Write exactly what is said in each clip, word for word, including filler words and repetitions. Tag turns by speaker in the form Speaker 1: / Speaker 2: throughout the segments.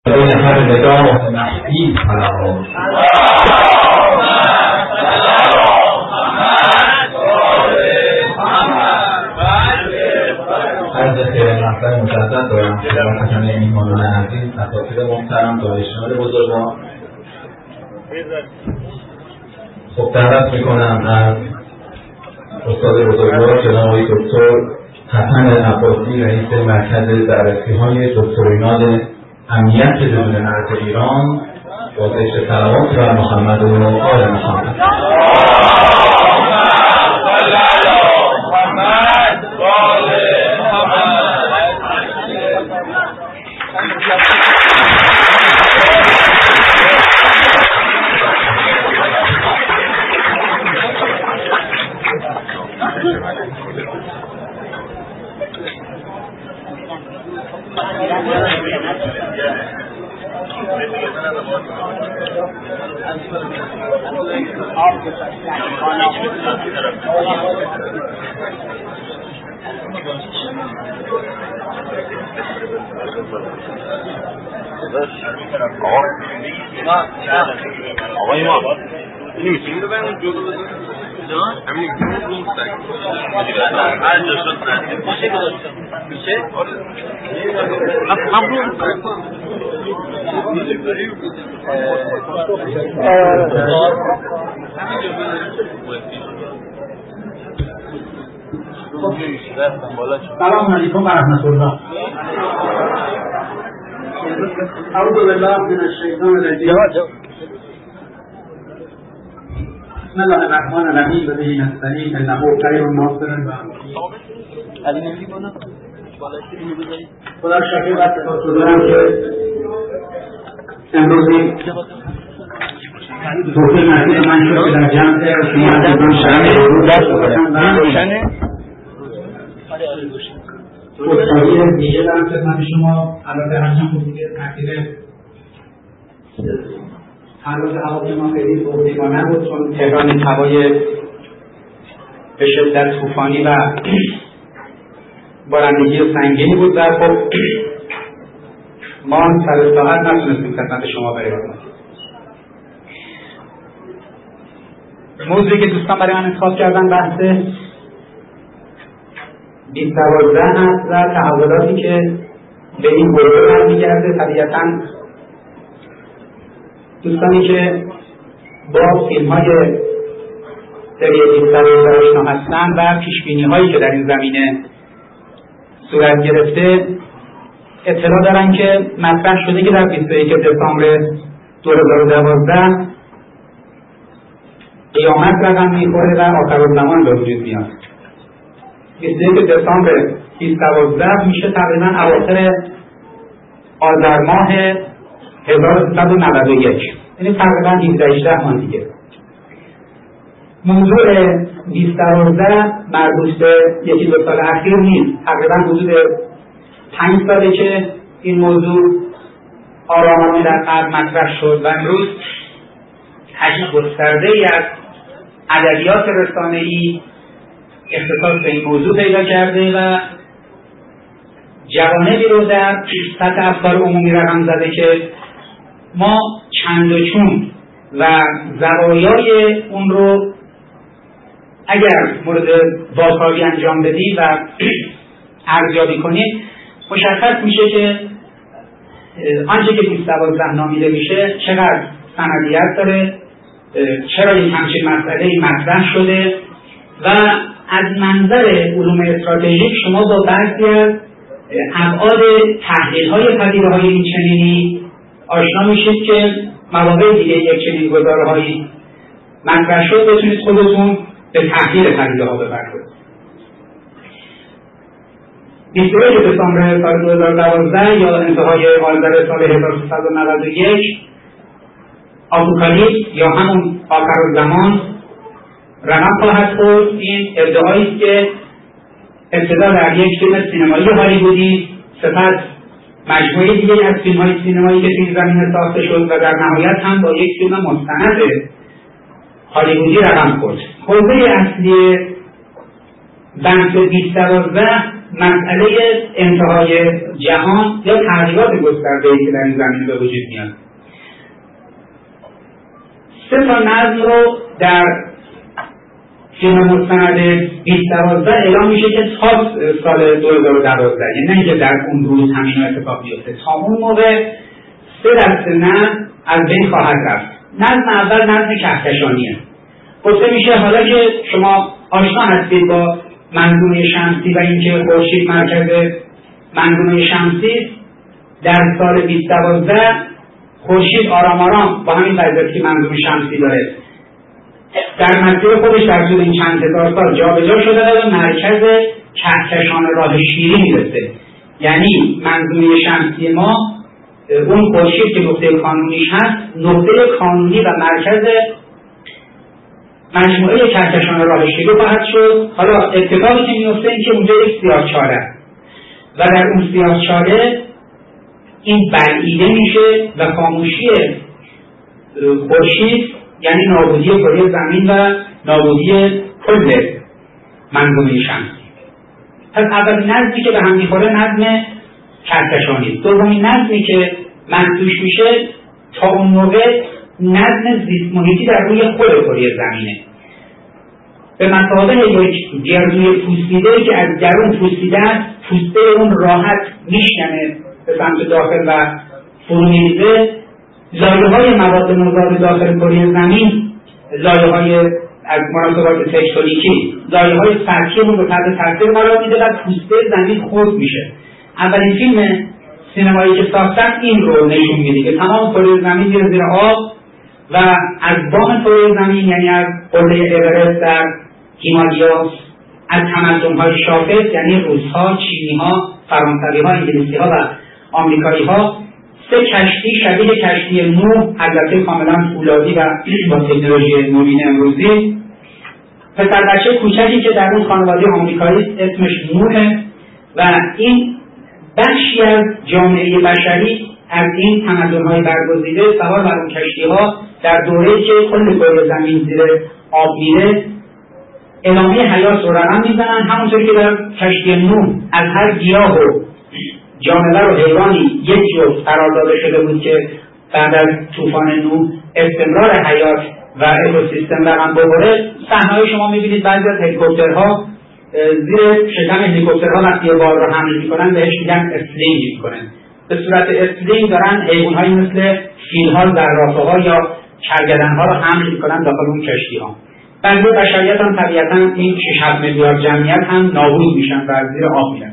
Speaker 1: بین هر نگاه مخفی پنهان عرض خیر مطلب مجدد دارم خدمت همه میهمانان عزیز، اساتید محترم، دانشجویان بزرگوار. خب دعوت میکنم از استاد بزرگوار جناب آقای دکتر حسن عباسی، رئیس مرکز بررسی‌های دکترینال امنیت بدون مرز ایران، بازش صلوات بر محمد و آل محمد.
Speaker 2: آقای ما نمیتونیم ببریم جلو بزنیم همین نمیتونیم بزنیم هر جا شد زنیم باشه که داشتم میشه؟ هم رو
Speaker 3: سلام علیکم و رحمت الله. اعوذ بالله من الشیطان الرجیم. بسم الله الرحمن الرحیم و به نستعین انه خیر الناصر و علی نمیگی بالا خدا شکر و سپاس دارم که امروز توفیق نصیب من شد که در جمع شما عزیزان شرم خودسازی دیگه دارم خدمت شما. البته همچنان بودی که تحقیل هر روز هواپیما خیلی توفیقا نبود، چون تهران هوای به شدت طوفانی و بارندگی سنگینی بود و خب ما سر ساعت نتونستیم خدمت شما برسیم. موضوعی که دوستان برای من انتخاب کردن بحث بیست دوازده هست و تحولاتی که به این حوزه برمیگرده. طبیعتاً دوستانی که با فیلم های سری بیست دوازده آشنا هستند و پیشبینی هایی که در این زمینه صورت گرفته اطلاع دارن که مطرح شده که در بیست و یک دسامبر دو هزار و دوازده قیامت رقم میخوره و آخرالزمان به وجود میاد. بیست و یک دسامبر بیست و دوازده میشه تقریبا اواخر آذر ماه هزار و سیصد و نود و یک، یعنی تقریبا هفده هجده ماه دیگه. موضوع بیست و دوازده مربوط به یکی دو سال اخیر نیست، تقریبا حدود پنج ساله که این موضوع آرامانه در غرب مطرح شد و امروز حجم گسترده‌ای از ادبیات رسانه‌ای اختصاص به این موضوع پیدا کرده و جوانبی رو در سطح افکار عمومی رقم زده که ما چند و چون و زوایای اون رو اگر مورد بازتابی انجام بدیم و ارزیابی کنیم مشخص میشه که آنچه که بیست و دوازده نامیده میشه چقدر سندیت داره، چرا این همچین مسئله‌ای مطرح شده و از منظر علوم استراتژیک شما با بعضی از ابعاد تحلیل‌های پدیده‌های این چنینی آشنا میشید که مواقع دیگه یک چنین گزاره‌هایی مطرح شد بتونید خودتون به تحلیل پدیده‌ها بپردازید. بیست و یک دسامبر سال دو هزار و دوازده یا انتهای آذر سال هزار و سیصد و نود و یک آپوکالیپس یا همون آخرالزمان رقم خواهد خورد. این ادعایی است که ابتدا در یک فیلم سینمایی هالیوودی، سپس مجموعه دیگه از فیلم‌های سینمایی که توی این زمینه ساخته شد و در نهایت هم با یک فیلم مستند هالیوودی رقم خورد. حوزه اصلی بحث بیست و دوازده مسئله انتهای جهان یا تغییرات گسترده‌ای که در این زمین به وجود میاد. سه تا نظم رو در فیلم مستند بیست دوازده اعلام میشه که تا سال دو هزار و دوازده، یعنی نه اینکه در اون روز همین اتفاق بیفته، تا اون موقع سه دسته نظم از بین خواهد رفت. نظم اول نظم کهکشانیه. گفته میشه حالا که شما آشنا هستید با منظومه شمسی و اینکه خورشید مرکز منظومه شمسی، در سال بیست دوازده خورشید آرام آرام با همین وضعیتی که منظومه شمسی داره در مسیر خودش در طول این چند هزار سال جابجا شده و به مرکز کهکشان راه شیری میرسه. یعنی منظومه شمسی ما، اون خورشید که نقطه کانونیش هست، نقطه کانونی و مرکز مجموعه کهکشان راه شیری خواهد شد. حالا اتفاقی که میفته این که اونجا یک سیاهچاله و در اون سیاهچاله این بلعیده میشه و خاموشی خورشید یعنی نابودی کره زمین و نابودی کل منظومه شمسی. پس اولین نظمی که به هم میخوره نظم کهکشانی. دومین نظمی که منتوش میشه تا اون موقع نظم زیست محیطی در روی خود کره زمینه، به مثابه یک گردوی پوسیده که از درون پوسیده است، پوسته اون راحت میشکنه به سمت داخل و فرو میریزه. لایه‌های مواد مضاد داخل کره زمین، لایه‌های از مناسبات تکتونیکی، لایه‌های سطحی رو تحت تاثیر قرار میده و پوسته زمین خرد میشه. اولین فیلم سینمایی که ساختن این رو نشون میده که تمام کره زمین میره زیر آب و از بام کره زمین، یعنی از قله اورست در هیمالیا، از تمدن‌های شاخص یعنی روس‌ها، چینی‌ها، فرانسوی‌ها، انگلیسی‌ها و آمریکایی‌ها، سه کشتی شبیه کشتی نوح، البته کاملا فولادی و با تکنولوژی نوین امروزی، پسر بچه کوچکی که در اون خانواده آمریکایی اسمش نوحه و این بخشی از جامعه بشری از این تمدن‌های برگزیده سوار بر اون کشتی‌ها در دوره‌ای که کل کره زمین زیر آب میره ادامه حیات رو رقم میزنن، همونطور که در کشتی نوح از هر گیاه و جانور و حیوانی یک جفت قرار داده شده بود که بعد از طوفان نوح استمرار حیات و اکوسیستم رقم بخوره. صحنه‌های شما می‌بینید بعضی از هلیکوپترها زیر شکم هلیکوپترها وقتی بار رو حمل می‌کنن بهش میگن اسلینگ می‌کنن. به صورت اسلینگ دارن حیوان‌هایی مثل فیل‌ها، زرافه‌ها یا کرگدن‌ها رو حمل می‌کنن داخل اون کشتی‌ها. بعضی بشریت هم طبیعتاً این شش هفت میلیارد جمعیت هم نابود میشن و زیر آب میرن.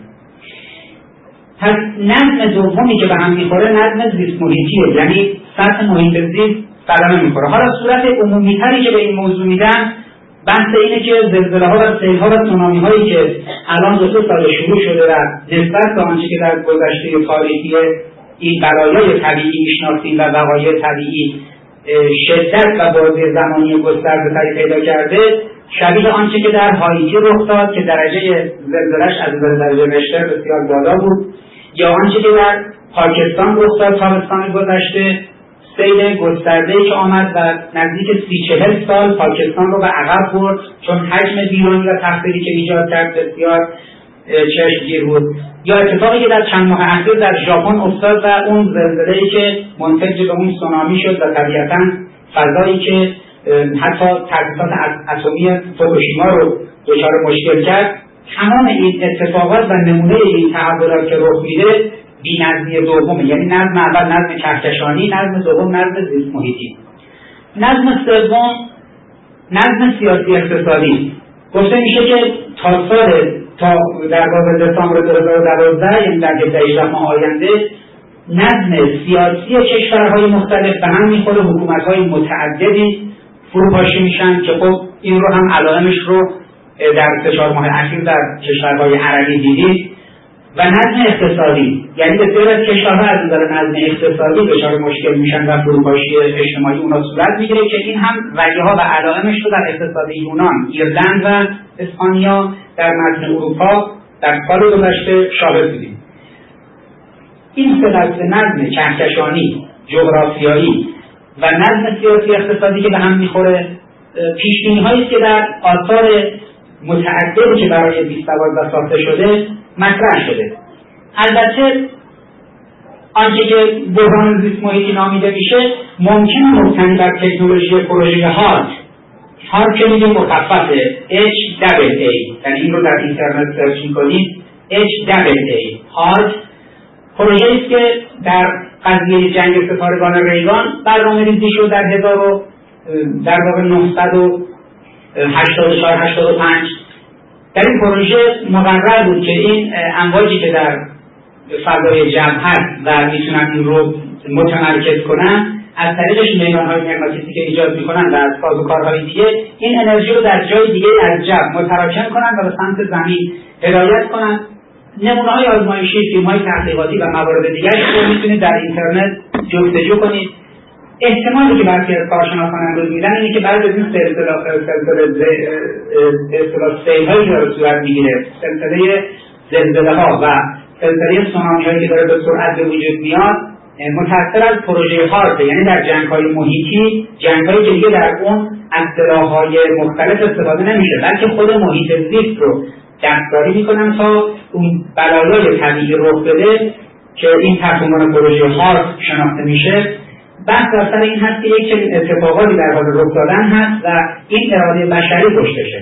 Speaker 3: پس نظم دومی که به هم میخوره نظم زیست محیطیه، یعنی سطح محیط زیست قدم میخوره. حالا صورت عمومی‌تری که به این موضوع میدن بحث اینه که زلزله ها و سیل ها و سونامی هایی که الان دو سه سال شروع شده و نسبت به آنچه که در گذشته تاریخی این بلایای طبیعی میشناسیم و وقایع طبیعی شدت و بازی زمانی گسترده‌تری پیدا کرده، شبیه آنچه که در هایتی رخ داد که درجه زلزله‌اش از درجه رشتر بسیار بالا بود، یا آنچه که در پاکستان رخ داد تابستان گذشته، سیل گسترده‌ای که آمد و نزدیک سی چهل سال پاکستان رو به عقب برد چون حجم ویرانی و تخریبی که ایجاد کرد بسیار چشمگیر بود، یا اتفاقی که در چند ماه اخیر در ژاپن افتاد و اون زلزله‌ای که منتج به اون سونامی شد و طبیعتاً فضایی که حتی تاسیسات اتمی فوکوشیما رو دچار مشکل کرد. تمام این اتفاقات و نمونه این تحولات که رخ میده بی‌نظمی دومه، یعنی نظم اول نظم کهکشانی، نظم دوم نظم زیست محیطی. نظم سوم نظم سیاسی اقتصادی. گفته میشه که تا سال تا در واقع دسامبر دو هزار و دوازده، یعنی در هجده ماه آینده، نظم سیاسی کشورهای مختلف به هم میخوره، حکومت‌های متعددی فروپاشی میشن که خب این رو هم علائمش رو در سه چهار ماه اخیر در کشورهای عربی دیدید. و نظم اقتصادی، یعنی بسیار از کشورها از نظر نظم اقتصادی دچار مشکل میشن و فروپاشی اجتماعی اونا صورت میگیره که این هم وجه‌ها و علائمش رو در اقتصاد یونان، ایرلند و اسپانیا در متن اروپا در سال گذشته شاهد بودیم. این سه دسته نظم کهکشانی، جغرافیایی و نظم سیاسی اقتصادی که به هم میخوره پیش‌بینی‌هایی است که در آثار متعددی که برای بیست دوازده ساخته شده مطرح شده. البته آنچه که بحران زیست محیطی نامیده میشه ممکن مبتنی بر تکنولوژی پروژه هارت هارت که میگه مخففه اچ دبل ای، یعنی این رو در اینترنت سرچ میکنید اچ دبل ای هارت پروژه است که در قضیه جنگ ستارگان ریگان برنامه ریزی شد در هزار و در واقع نهصد و هشتاد و چهار هشتاد و پنج. در این پروژه مقرر بود که این امواجی که در فضای جو هست و میتونن این رو متمرکز کنن از طریقش میدانهای مغناطیسی که ایجاد میکنن و از سازوکارهای تیه این انرژی رو در جای دیگه از جو متراکم کنن و به سمت زمین هدایت کنن. نمونه‌های آزمایشی، فیلم‌های تحقیقاتی و موارد دیگری رو میتونید در اینترنت جستجو کنید. احتمالی که برخی از کارشناسان امروز میدن اینه که بعد از این سلسله سلسله سیل‌هایی که صورت میگیره، سلسله زلزله‌ها و سلسله سونامی‌هایی که داره به سرعت به وجود میاد متأثر از پروژه هارت، یعنی در جنگ‌های محیطی، جنگ‌هایی که دیگه در اون از سلاح‌های مختلف استفاده نمیشه بلکه خود محیط زیست رو دستکاری میکنن تا اون بلایای طبیعی رخ بده که این تحت عنوان پروژه هارت شناخته میشه. بحث در سر این هست که یک چنین اتفاقاتی در حال رخ دادن هست و این اراده بشری پشتشه.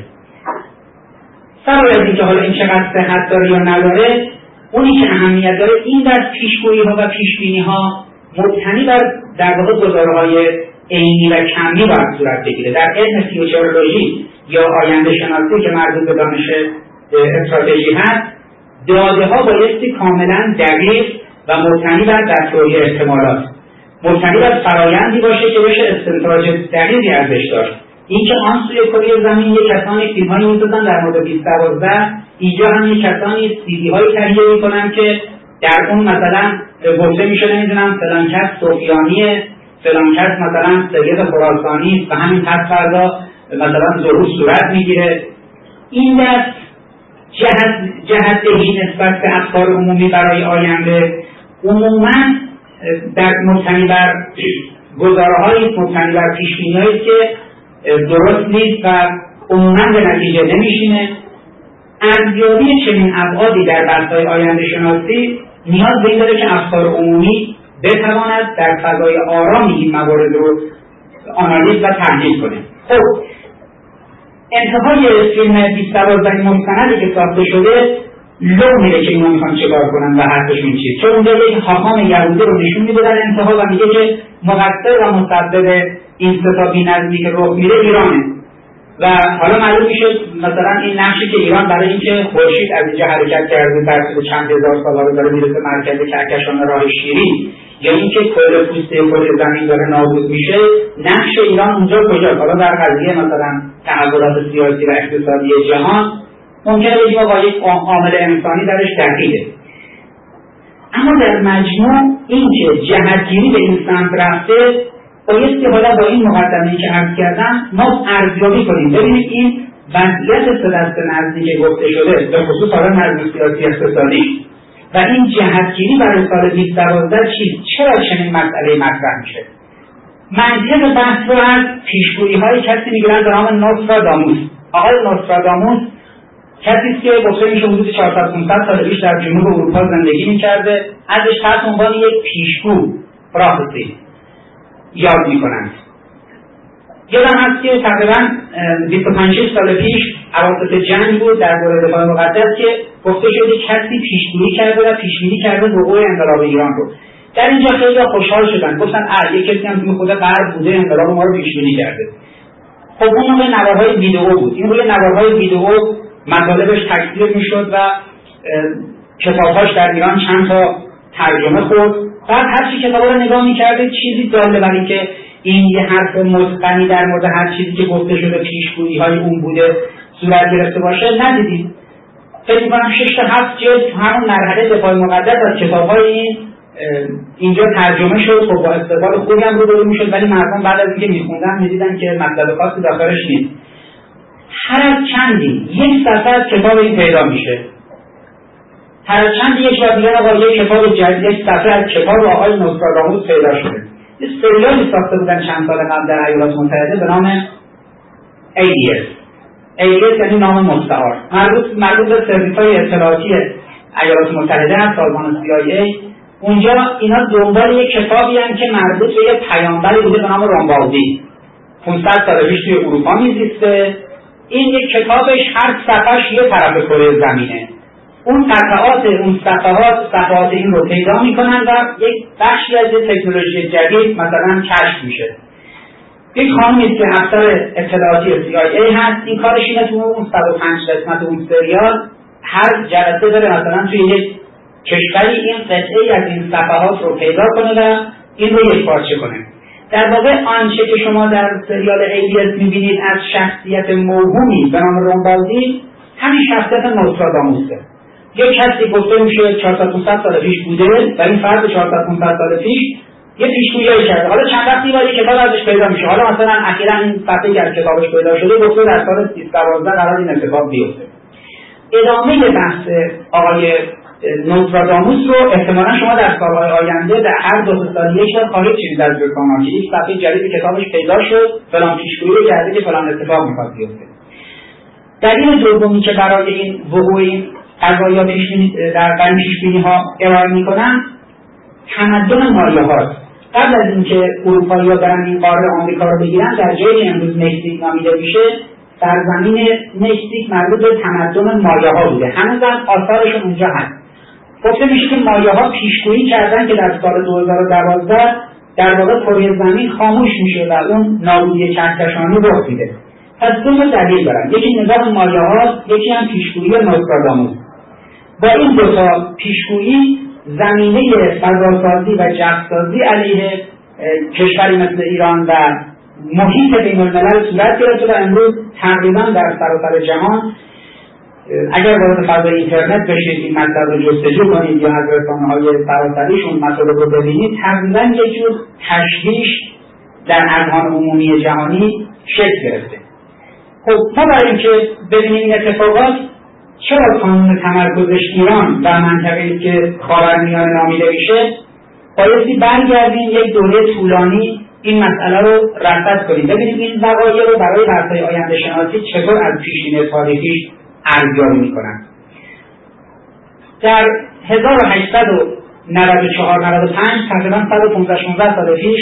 Speaker 3: سوای از اینکه حالا این چقدر صحت داره یا نداره، اونی که اهمیت داره این در پیشگویی ها و پیشبینی ها مبتنی بر در واقع گزارهای عینی و کمی باید صورت بگیره. در علم فیوچرولوژی یا آینده شناسی که مربوط به دانش استراتژی هست، داده ها بایستی کاملا دقیق و مبتنی بر دستگاهی احتمالات، مبتنی بر فرایندی باشه که بشه استنتاج دقیقی ازش داشت. این که آن سوی کره زمین یک کسانی فیلم‌هایی می‌سازن در مورد بیست دوازده، اینجا هم یک کسانی سیدی‌هایی تهیه می‌کنن که در اون مثلا گفته میشه نمیدونم فلان کس سفیانیه، فلان کس مثلا سید خراسانی و همین پس فردا مثلا ظهور صورت میگیره. این دست جهت جهت‌دهی نسبت به افکار عمومی برای آینده عموماً در مبتنی بر گزاره‌هایی مبتنی بر پیش‌بینی‌هایی که درست نیست و عموماً به نتیجه نمیشینه. ارزیابی چنین ابعادی در بحث‌های آینده شناسی نیاز به این داره که افکار عمومی بتواند در فضای آرامی این موارد رو آنالیز و تحلیل کنه. خب انتهای فیلم بیست دوازده مستندی که ساخته شده لو میره که اینا میخوان چیکار کنن و حرفشون چیه، چون اونجا یک حاکم یهودی رو نشون میده در انتها و میگه که مقصر و مسبب این ستا بی‌نظمی که رخ میره ایرانه و حالا معلوم میشه مثلا این نقشی که ایران برای اینکه خورشید از اینجا حرکت کرده در طول چند هزار سال رو داره میرسه مرکز کهکشان راه شیرین، یا اینکه کل پوسته کل زمین داره نابود میشه، نقش ایران اونجا کجاست؟ حالا در قضیه مثلا تحولات سیاسی و اقتصادی جهان ممکنه بگیم با یک عامل انسانی درش دخیله، اما در مجموع این که جهتگیری به این سمت رفته بایستی حالا با این مقدمه‌ای که عرض کردم ما ارزیابی کنیم ببینید این وضعیت سه دسته نظمی که گفته شده به خصوص حالا نظم سیاسی اقتصادی و این جهتگیری برای سال بیست دوازده چیست، چرا چنین مسئله مطرح میشه. منطق بحث رو از پیشگویی‌های کسی میگیرن به نام نوستراداموس. آقای نوستراداموس کسی است که گفته میشه حدود چهارصد پانصد سال پیش در جنوب اروپا زندگی میکرده، ازش تحت عنوان یک پیشگو پروفسی یاد میکنند. یادم هست که تقریبا بیست و پنج سال پیش اواسط جنگ بود در دوره دفاع مقدس که گفته شده کسی پیشگویی کرده و پیشبینی کرده وقوع انقلاب ایران رو. در اینجا خیلی خوشحال شدن، گفتن اه یک کسی هم تو خود غرب بوده انقلاب ما رو پیشبینی کرده. خب اون موقع نوارهای ویدئو بود، این روی نوارهای ویدئو مطالبش تکثیر میشد و کتابهاش در ایران چند تا ترجمه خورد. بعد هر چی کتابا رو نگاه می‌کرده چیزی داله بر این که این یه حرف متقنی در مورد هر چیزی که گفته شده پیشگویی‌های اون بوده صورت گرفته باشه ندیدید. فکر می‌کنم شش تا هفت جلد تو همون مرحله دفاع مقدس از کتاب‌های این اینجا ترجمه شد. خب با استقبال خوبی هم روبرو می‌شد، ولی مردم بعد از اینکه می‌خوندن می‌دیدن که مطلب خاصی داخلش نیست. هر از چندی یک صفحه از کتاب این پیدا میشه، هر از چندی یک بار دیگر آقا یک کتاب جدید، یک صفحه از کتاب آقای نوستراداموس پیدا شده. یه سریالی ساخته بودن چند سال قبل در ایالات متحده به نام ای دی اس. ای دی اس یعنی نام مستعار، مربوط مربوط به سرویس‌های اطلاعاتی ایالات متحده هست، سازمان سی آی ای. اونجا اینا دنبال یک کتابی هستند که مربوط به یک پیامبری بوده به نام رامبالدی، پانصد سال پیش توی اروپا میزیسته. این یک کتابش هر صفحه‌اش یه طرف کره زمینه. اون قطعات اون صفحات صفحات این رو پیدا میکنن و یک بخشی از تکنولوژی جدید مثلا کشف میشه. یک خانمی که افسر اطلاعاتی سی آی ای هست، این کارش اینه تو اون صد و پنج قسمت اون سریال هر جلسه بره مثلا توی یک کشوری این قطعه‌ای از این صفحات رو پیدا کنه و این رو یک پارچه کنه. در واقع آنچه که شما در سریال ای بی اس میبینید از شخصیت موهومی به نام رامبالدی، همین شخصیت نوستراداموسه. یک کسی گفته میشه چهارصد پانصد سال پیش بوده و این فرد چهارصد پانصد سال پیش یه پیشگویی کرده. حالا چند وقتی بعد کتاب ازش پیدا میشه. حالا مثلا اخیراً این صفحه‌ای که از کتابش پیدا شده گفته در سال سیصد و دوازده قرار این اتفاق بیفته. ادامه بحث آقای نوستراداموس رو احتمالاً شما در سالهای آینده در هر دو سال یک بار خواهید شنید از جورکانا که یک صفحه جدید کتابش پیدا شد، فلان پیشگویی کرده که فلان اتفاق میخواد بیفته. دلیل دومی که برای این وقوع این قضایا در قرن پیشبینی ها ارائه میکنن تمدن مایاهاست. قبل از اینکه اروپایی‌ها برن این قاره آمریکا رو بگیرن، در جایی که امروز مکزیک نامیده میشه سرزمین مکزیک مربوط به تمدن مایاها بوده. هنوزم آثارشون اونجا هست. گفته میشه که مایاها پیشگویی کردن که در سال دو هزار و دوازده در واقع کره زمین خاموش میشه و اون نابودی کهکشانی رخ میده. پس دو تا دلیل دارن، یکی نگاه مایاها، یکی هم پیشگویی نوستراداموس. با این دو تا پیشگویی زمینه فضاسازی و جسازی علیه کشوری مثل ایران و محیط بین الملل صورت گرفته و امروز تقریبا در سراسر جهان اگر وارد فضای اینترنت بشید این مطلب رو جستجو کنید یا از رسانه‌های سراسریشون مطلب رو ببینید، تقریبا یک جور تشویش در اذهان عمومی جهانی شکل گرفته. خب ما برای اینکه ببینیم این اتفاقات چرا قانون تمرکزش ایران و منطقه‌ای که خاورمیانه نامیده میشه، بایستی برگردیم یک دوره طولانی این مسئله رو رصد کنیم، ببینیم این وقایع رو برای بحث‌های آینده شناسی چطور از پیشینه تاریخی ارزیابی میکنن. در هزار و هشتصد و نود و چهار نود و پنج تقریبا صد و پانزده شانزده سال پیش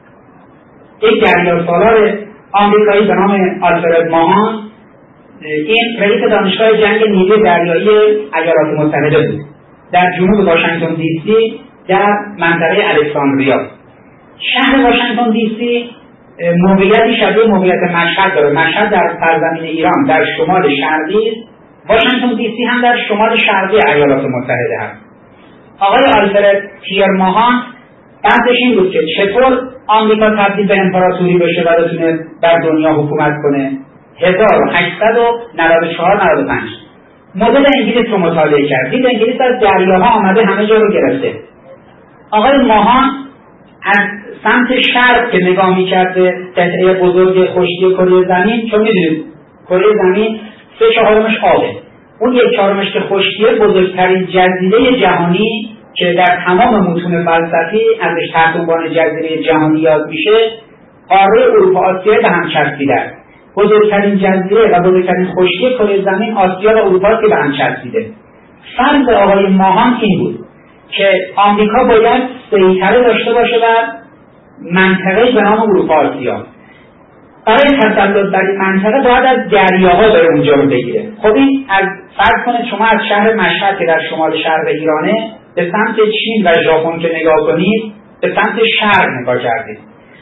Speaker 3: یک دریاسالار آمریکایی به نام آلفرد ماهان، این رئیس دانشگاه جنگ نیروی دریایی ایالات متحده بود، در جنوب واشنگتن دی سی در منطقه الکساندریا. شهر واشنگتن دی سی موقعیتی شبیه موقعیت مشهد داره. مشهد در سرزمین ایران در شمال شرقی، واشنگتن دی سی هم در شمال شرقی ایالات متحده هست. آقای آلفرد تیر ماهان بحثش این بود که چطور آمریکا تبدیل به امپراتوری بشه و بتونه بر دنیا حکومت کنه. هزار و هشتصد و نود و چهار نود و پنج مدل انگلیس رو مطالعه کرد، دید انگلیس از دریاها آمده همه جا رو گرفته. آقای ماهان از سمت شرق که نگاه می‌کرد به قطعه بزرگ خشکی کره زمین، چون می‌دونید کره زمین سه چهارمش آبه، اون یک چهارمش که خشکیه بزرگترین جزیره جهانی که در تمام متون فلسفی ازش تحت عنوان جزیره جهانی یاد میشه، قاره اروپا آسیا به هم چسبیده. بزرگترین جزیره و بزرگترین خشکی کره زمین آسیا و اروپا که به هم چسبیده. فرض آقای ماهان این بود که آمریکا باید سیطره داشته باشه و منطقه به نام اروپا آسیا. برای تسلط بر این منطقه باید از دریاها بره اونجا رو بگیره. خب این از فرض کنید شما از شهر مشهد که در شمال شرق ایرانه به سمت چین و ژاپن که نگاه کنید، به سمت شرق نگاه کردید.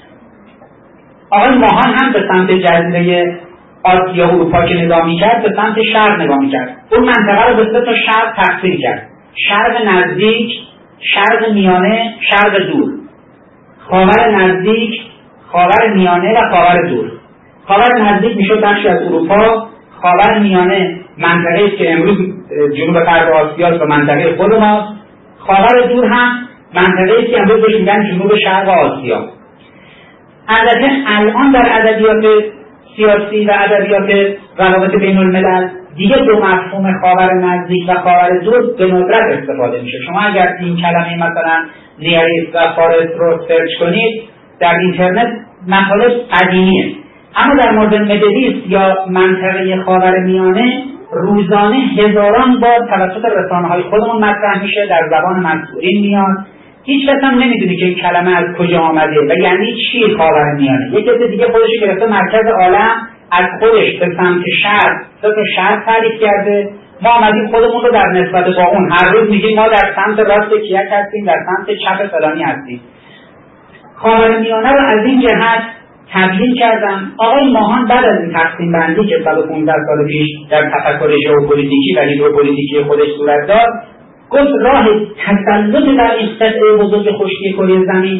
Speaker 3: آقای ماهان هم به سمت جزیره آسیا و اروپا که نگاه میکرد به سمت شرق نگاه میکرد. اون منطقه رو به سه تا شرق تقسیم کرد: شرق نزدیک، شرق میانه، شرق دور. خاور نزدیک، خاور میانه و خاور دور. خاور نزدیک میشد بخشی از اروپا، خاور میانه منطقه‌ای که امروز جنوب غرب آسیا و منطقه خود ماست، خاور دور هم منطقه‌ای که امروز بهش میگن جنوب شرق آسیا. البته الان در ادبیات سیاسی و ادبیات روابط بین الملل دیگه دو مفهوم خاور نزدیک و خاور دور به ندرت استفاده میشه. شما اگر این کلمه مثلا نیاریست و فارست رو سرچ کنید در اینترنت مطالب قدیمیه، اما در مورد مدلیست یا منطقه خاور میانه روزانه هزاران بار توسط رسانه‌های خودمون مطرح میشه، در زبان مسئولین میاد. هیچ کس هم نمیدونه که این کلمه از کجا آمده و یعنی چی خاورمیانه. یک کس دیگه خودش گرفته مرکز عالم، از خودش به سمت شرق سمت شرق تعریف کرده. ما آمدیم خودمون رو در نسبت با اون هر روز میگیم ما در سمت راست کیک هستیم، در سمت چپ فلانی هستیم. خاورمیانه رو از این جهت تبیین کردم. آقای ماهان بعد از این تقسیم بندی که صد و پانزده سال پیش در تفکر ژئوپلیتیکی و هیدروپلیتیکی خودش صورت داد، گفت راه تسلط در این قطعه بزرگ خشکی کره زمین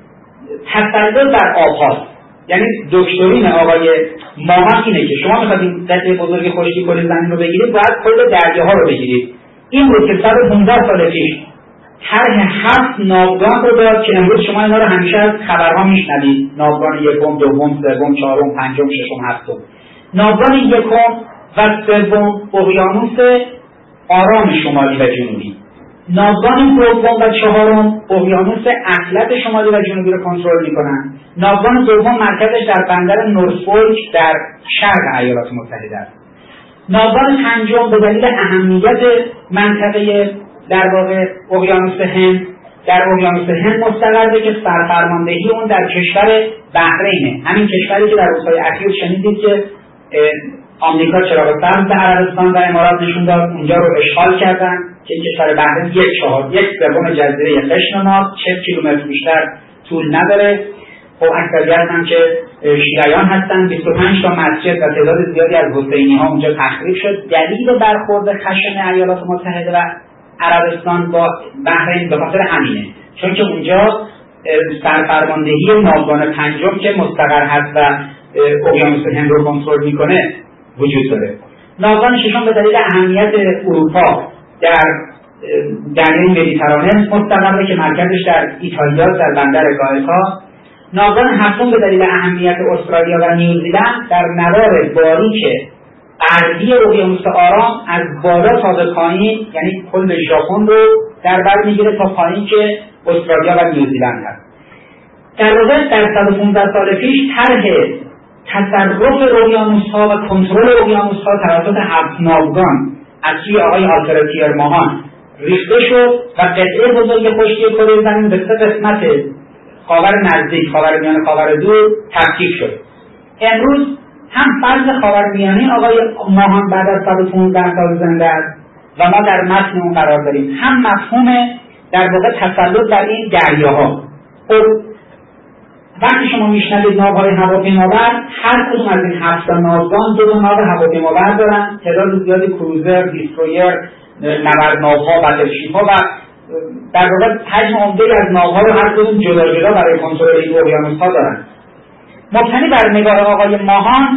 Speaker 3: تسلط بر آب‌هاست. یعنی دکترین آقای ماهان اینه که شما میخواید این قطعه بزرگ خشکی کره زمین رو بگیرید، باید کل دریاها رو بگیرید. این بود که صد و پانزده سال پیش طرح هفت ناوگان رو داد که امروز شما اینا رو همیشه از خبرها میشنوید. ناوگان یکم، دوم، سوم، چهارم، پنجم، ششم، هفتم. ناوگان یکم و سوم اقیانوس آرام شمالی و جنوبی. ناوگان دوم و چهارم اقیانوس اطلس شمالی و جنوبی رو کنترل میکنن. ناوگان دوم مرکزش در بندر نورفولک در شرق ایالات متحده است. ناوگان پنجم به دلیل اهمیت منطقه در واقع اقیانوس هند در اقیانوس هند مستقره که سرفرماندهی اون در کشور بحرینه، همین کشوری که در روزهای اخیر شنیدید که آمریکا چراغ سبز به عربستان و امارات نشون داد، اونجا رو اشغال کردن که کشور بحرین یک چهار یک سوم جزیره قشم ماست، چهل کیلومتر بیشتر طول نداره. خب اکثریت هم که شیعیان هستن. بیست و پنج تا مسجد و تعداد زیادی از حسینی ها اونجا تخریب شد. دلیل برخورد خشن ایالات متحده و عربستان با بحرین به خاطر همینه، چون که اونجا سرفرماندهی ناوگان پنجم که مستقر هست و اقیانوس هند رو کنترل میکنه وجود داره. ناوگان ششم به دلیل اهمیت اروپا در دریای مدیترانه مستقره که مرکزش در ایتالیا در بندر گایتا. ناوگان هفتم به دلیل اهمیت استرالیا و نیوزیلند در نوار باریک غربی اقیانوس آرام از بالا تا به پایین، یعنی کل ژاپن رو در بر میگیره تا پایین که استرالیا و نیوزیلند هست. در واقع در صد و پانزده سال پیش طرح تصرف اقیانوس‌ها و کنترل اقیانوس‌ها توسط هفت ناوگان از سوی آقای آلفرد تیرماهان ریخته شد و قطعه بزرگ خشکی کره زمین به سه قسمت خاور نزدیک، خاورمیانه، خاور دور تفکیک شد. امروز هم فرض خاورمیانه آقای ماهان بعد از صد و پانزده سال زنده است و ما در متن اون قرار داریم، هم مفهوم در واقع تسلط بر این دریاها. خب وقتی شما میشنوید ناوهای هواپیمابر، هر کدوم از این هفت ناوگان دو تا ناو هواپیمابر دارن، تعداد زیادی کروزر، دیسترویر، نبردناوها، بتلشیپ‌ها و در واقع حجم عمده‌ای از ناوها رو هر کدوم جدا جدا برای کنترل این اقیانوس‌ها دارن. مبتنی بر نگاه آقای ماهان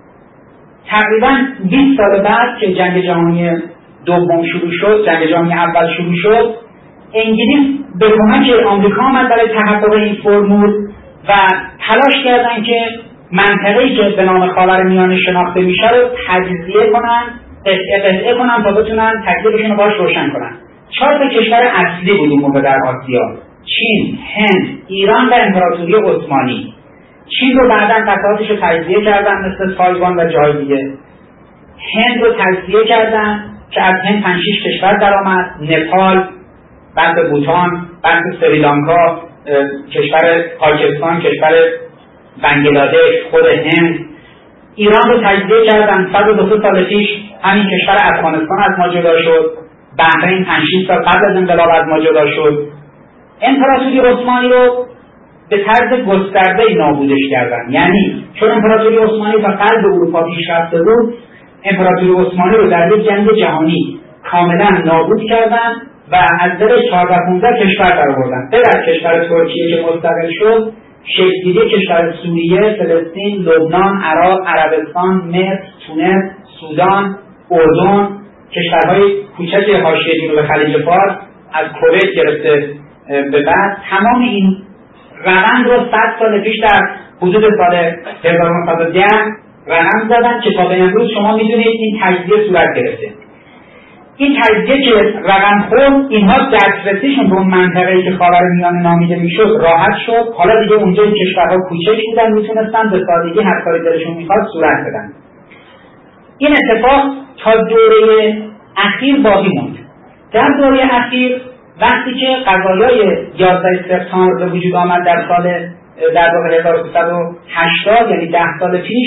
Speaker 3: تقریبا بیست سال بعد که جنگ جهانی دوم شروع شد، جنگ جهانی اول شروع شد، انگلیس به کمک آمریکا آمد برای تحقق این فرمول و تلاش کردن که منطقه‌ای که به نام خاورمیانه شناخته میشه رو تجزیه کنن، قطعه قطعه کنن تا بتونن تکلیفشون رو باش روشن کنن. چهار تا کشور اصلی بود اون موقع در آسیا: چین، هند، ایران و امپراتوری عثمانی. چین رو بعداً قطعاتش رو تجزیه کردن مثل تایوان و جای دیگه. هند رو تجزیه کردن که از هند پنج شش کشور در آمد: نپال، بعد بوتان، بعد سریلانکا، کشور پاکستان، کشور بنگلادش، خود هند. ایران رو تجزیه کردن. صد و دو سال پیش همین کشور افغانستان از ما جدا شد. بحرین پنج شش سال قبل از انقلاب از ما جدا شد. امپراتوری عثمانی رو به طرز گسترده‌ای نابودش کردن، یعنی چون امپراتوری عثمانی تا قلب اروپا پیشرفته بود، امپراتوری عثمانی رو در یک جنگ جهانی کاملا نابود کردن و از دلش چهارده پانزده کشور درآوردن. غیر از کشور ترکیه که مستقل شد، شکل‌گیری کشور سوریه، فلسطین، لبنان، عراق، عربستان، مصر، تونس، سودان، اردن، کشورهای کوچک حاشیه جنوب خلیج فارس از کویت گرفته به بعد، تمام این روند رو صد سال پیش در حدود سال هزار و نهصد و ده رقم زدن که تا به امروز شما میدونید این تجزیه صورت گرفته. این تجزیه که رقم خورد، اینها دسترسیشون به اون منطقه‌ای که خاورمیانه نامیده میشد راحت شد. حالا دیگه اونجا این کشورها کوچک بودن، میتونستن به سادگی هر کاری دلشون میخواد صورت بدن. این اتفاق تا دوره اخیر باقی موند. در دوره اخیر وقتی که قضایای یازده سپتامبر به وجود آمد در سال در واقع هزار و سیصد و هشتاد، یعنی ده سال پیش،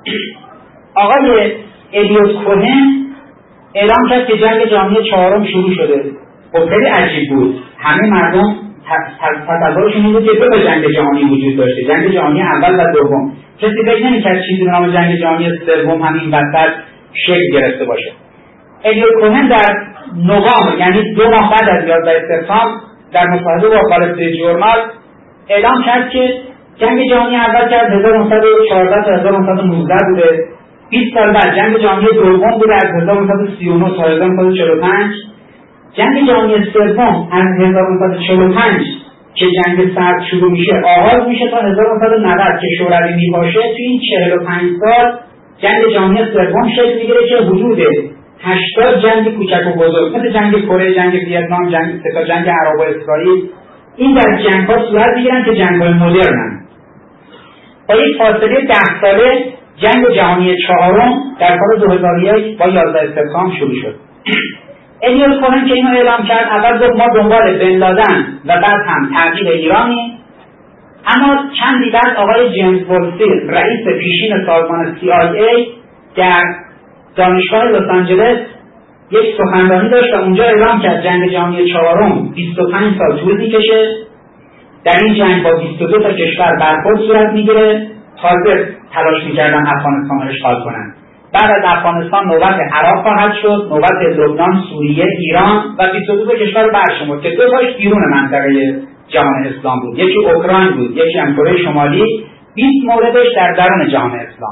Speaker 3: آقای الیوت کوهن اعلام کرد که جنگ جهانی چهارم شروع شده. خب خیلی عجیب بود. همه مردم تصورشون این بود که دو تا جنگ جهانی وجود داشته، جنگ جهانی اول و دوم. کسی فکر نمی‌کرد چیزی به نام جنگ جهانی سوم همین وسط شکل گرفته باشه. الیوت کوهن در نوامبر، یعنی دو ماه بعد از یازده سپتامبر، در مصاحبه با وال استریت ژورنال اعلام کرد که جنگ جهانی اول که از هزار و نهصد و چهارده تا هزار و نهصد و نوزده بوده، بیست سال بعد جنگ جهانی دوم بوده از هزار و نهصد و سی و نه تا هزار و نهصد و چهل و پنج، جنگ جهانی سوم از هزار و نهصد و چهل و پنج که جنگ سرد شروع میشه آغاز میشه تا هزار و نهصد و نود که شوروی میباشه. توی این چهل و پنج سال جنگ جهانی سوم شکل میگیره که حدود هشتاد جنگ کوچک و بزرگ مثل جنگ کره، جنگ ویتنام، جنگ ستا، جنگ عرب و اسرائیل، این در جنگ ها صورت میگیرن که جنگ های مدرنن. با یک فاصله ده ساله جنگ جهانی چهارم در سال دو هزار و یک با یازده سپتامبر شروع شد. الیوت کوهن که اینو اعلام کرد، اول گفت ما دنبال بن لادن و بعد هم تعقیب ایرانی، اما چندی بعد آقای جیمز وولسی رئیس پیشین سازمان سی آی ای در دانشگاه لس آنجلس یک سخنرانی داشت و اونجا اعلام کرد جنگ جهانی چهارم بیست و پنج سال طول میکشه، در این جنگ با بیست و دو تا کشور برخورد صورت میگیره، تازه تلاش میکردن افغانستان رو اشغال کنن. بعد از افغانستان نوبت عراق خواهد شد، نوبت لبنان، سوریه، ایران و بیست و دو تا کشور برشمرد که دو تاش بیرون منطقه جهان اسلام بود، یکی اوکراین بود، یکی هم کره شمالی، بیست موردش در درون جهان اسلام.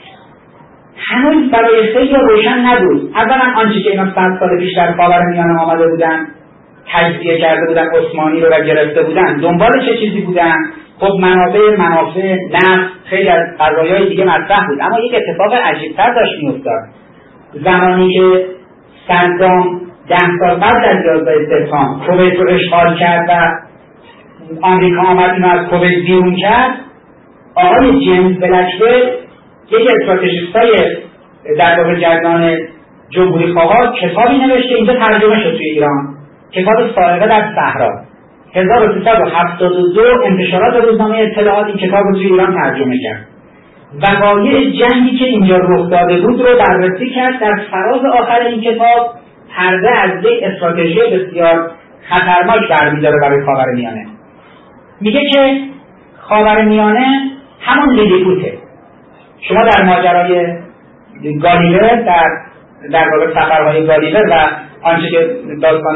Speaker 3: هنوز برای خیلی روشن نبود اولا آنچه که اینا صد سال پیش در خاورمیانه آمده بودن، تجزیه کرده بودن عثمانی رو و گرفته بودن، دنبال چه چیزی بودن. خب منابع منافع نفت خیلی از قضایای دیگه مطرح بود، اما یک اتفاق عجیب‌تر داشت می‌افتاد. زمانی که صدام ده سال بعد از یازده سپتامبر کویت رو اشغال کرد و آمریکا آمد اینو از کویت بیرون کرد، آقای جیمز بلکبرد یک استراتژیستای در واقع جریان جمهوری خواه کتابی نوشته، اینجا ترجمه شد توی ایران، کتاب سائقه در صحرا. هزار و سیصد و هفتاد و دو انتشارات روزنامه اطلاعات این کتاب رو توی ایران ترجمه کرد. وقایع جنگی که اینجا رخ داده بود رو بررسی کرد. در فراز آخر این کتاب پرده از یک استراتژی بسیار خطرناک برمی‌داره برای خاورمیانه. میگه که خاورمیانه همون لیلیپوته. شما در ماجرای گالیور، در در واقع سفرهای گالیور و آنچه که داستان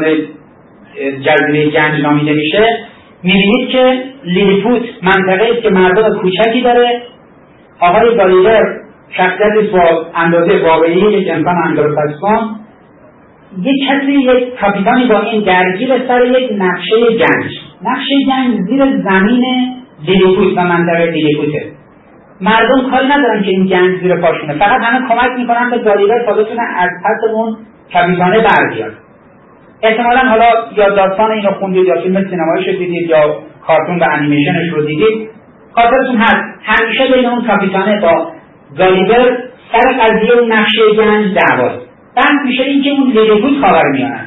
Speaker 3: جزیره گنج نامیده میشه، میبینید که لیلیپوت منطقه است که مردم کوچکی داره. آقای گالیور شخصیتی با اندازه واقعی یک انسان انگلوساکسون، یک کسی یک کاپیتانی با این درگیر سر یک نقشه گنج. نقشه گنج زیر زمین لیلیپوت و منطقه لیلیپوته. مردم کاری ندارن که این گنج زیر پاشونه، فقط همه کمک میکنن به گالیور تا بتونه از پس اون کاپیتانه بر بیاد. احتمالاً حالا یا داستان اینو خوندید یا فیلم سینماییش رو دیدید یا کارتون و انیمیشنش رو دیدید، خاطرتون هست همیشه بین اون کاپیتانه با گالیور سر قضیه اون نقشه گنج دعواست. بعد میشه این که اون لیلیپوت خاورمیانه،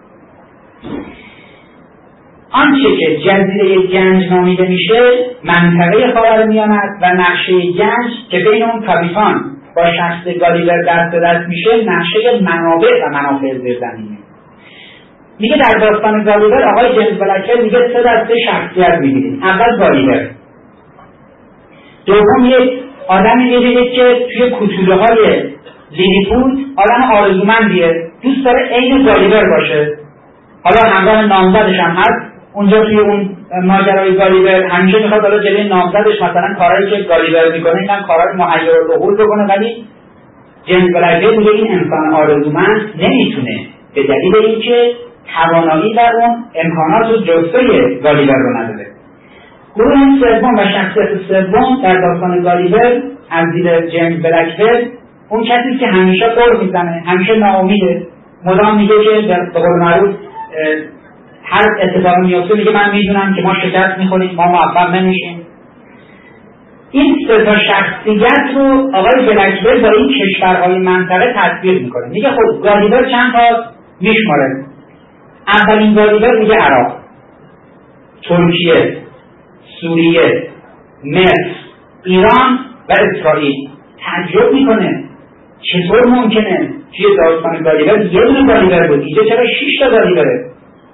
Speaker 3: آنچه که جزیره گنج نامیده میشه منطقه خاورمیانه و نقشه گنج که بین اون کاپیتان با شخص گالیور دست به دست میشه نقشه منابع و منافع زیرزمینی. میگه در داستان گالیور آقای جیمز بلکبرد میگه سه دسته شخصیت میبینید. اول گالیور، دوم یک آدمی میبینید که توی کوتوله های لیلیپوت آدم آرزومندیه، دوست داره عین گالیور باشه، حالا همراه نامزدش هم هست. اونجا توی اون ماجرای گالیور همیشه میخواد حالا جلوی نامزدش مثلا کارهایی که گالیور میکنه اینم کارهای محیرالعقول بکنه، ولی جیمز بلکبرد میگه این انسان آرزومند نمیتونه به دلیل اینکه توانایی در اون امکانات و جستجوی گالیور رو نداره. گروه سوم و شخصیت سوم در داستان گالیور از دید جیمز بلکبرد اون کسی که همیشه قول میزنه، همیشه ناامیده، مدام میگه که به قول معروف هر اتفاقی میفته میگه من میدونم که ما شکست میخوریم، ما موفق نمیشیم. این سه تا شخصیت رو آقای بلکبرد با این کشورهای منطقه تطبیق میکنه. میگه خب گالیور چند تا میشماره. اولین گالیور میگه عراق، ترکیه، سوریه، مصر، ایران و اسرائیل. تعجب میکنه چطور ممکنه توی داستان گالیور یه دونه گالیور بود، اینجا چرا شش تا گالیوره؟